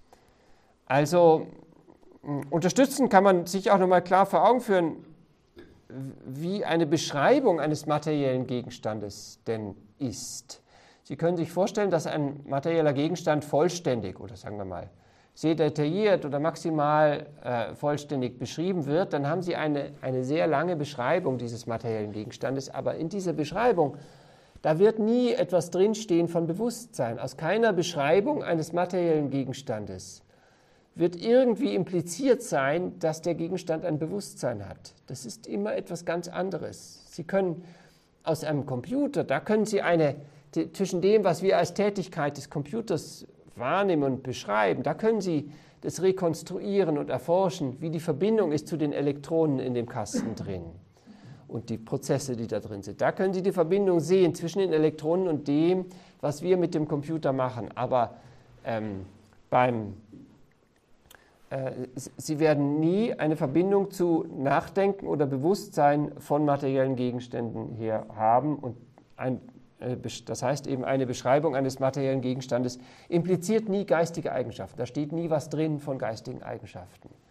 Speaker 1: Also unterstützen kann man sich auch nochmal klar vor Augen führen, wie eine Beschreibung eines materiellen Gegenstandes denn ist. Sie können sich vorstellen, dass ein materieller Gegenstand vollständig oder sagen wir mal sehr detailliert oder maximal äh, vollständig beschrieben wird, dann haben Sie eine, eine sehr lange Beschreibung dieses materiellen Gegenstandes, aber in dieser Beschreibung, da wird nie etwas drinstehen von Bewusstsein. Aus keiner Beschreibung eines materiellen Gegenstandes wird irgendwie impliziert sein, dass der Gegenstand ein Bewusstsein hat. Das ist immer etwas ganz anderes. Sie können aus einem Computer, da können Sie eine, zwischen dem, was wir als Tätigkeit des Computers wahrnehmen und beschreiben, da können Sie das rekonstruieren und erforschen, wie die Verbindung ist zu den Elektronen in dem Kasten drin. und die Prozesse, die da drin sind. Da können Sie die Verbindung sehen zwischen den Elektronen und dem, was wir mit dem Computer machen. Aber ähm, beim, äh, Sie werden nie eine Verbindung zu Nachdenken oder Bewusstsein von materiellen Gegenständen her haben. Und ein, äh, das heißt eben, eine Beschreibung eines materiellen Gegenstandes impliziert nie geistige Eigenschaften. Da steht nie was drin von geistigen Eigenschaften.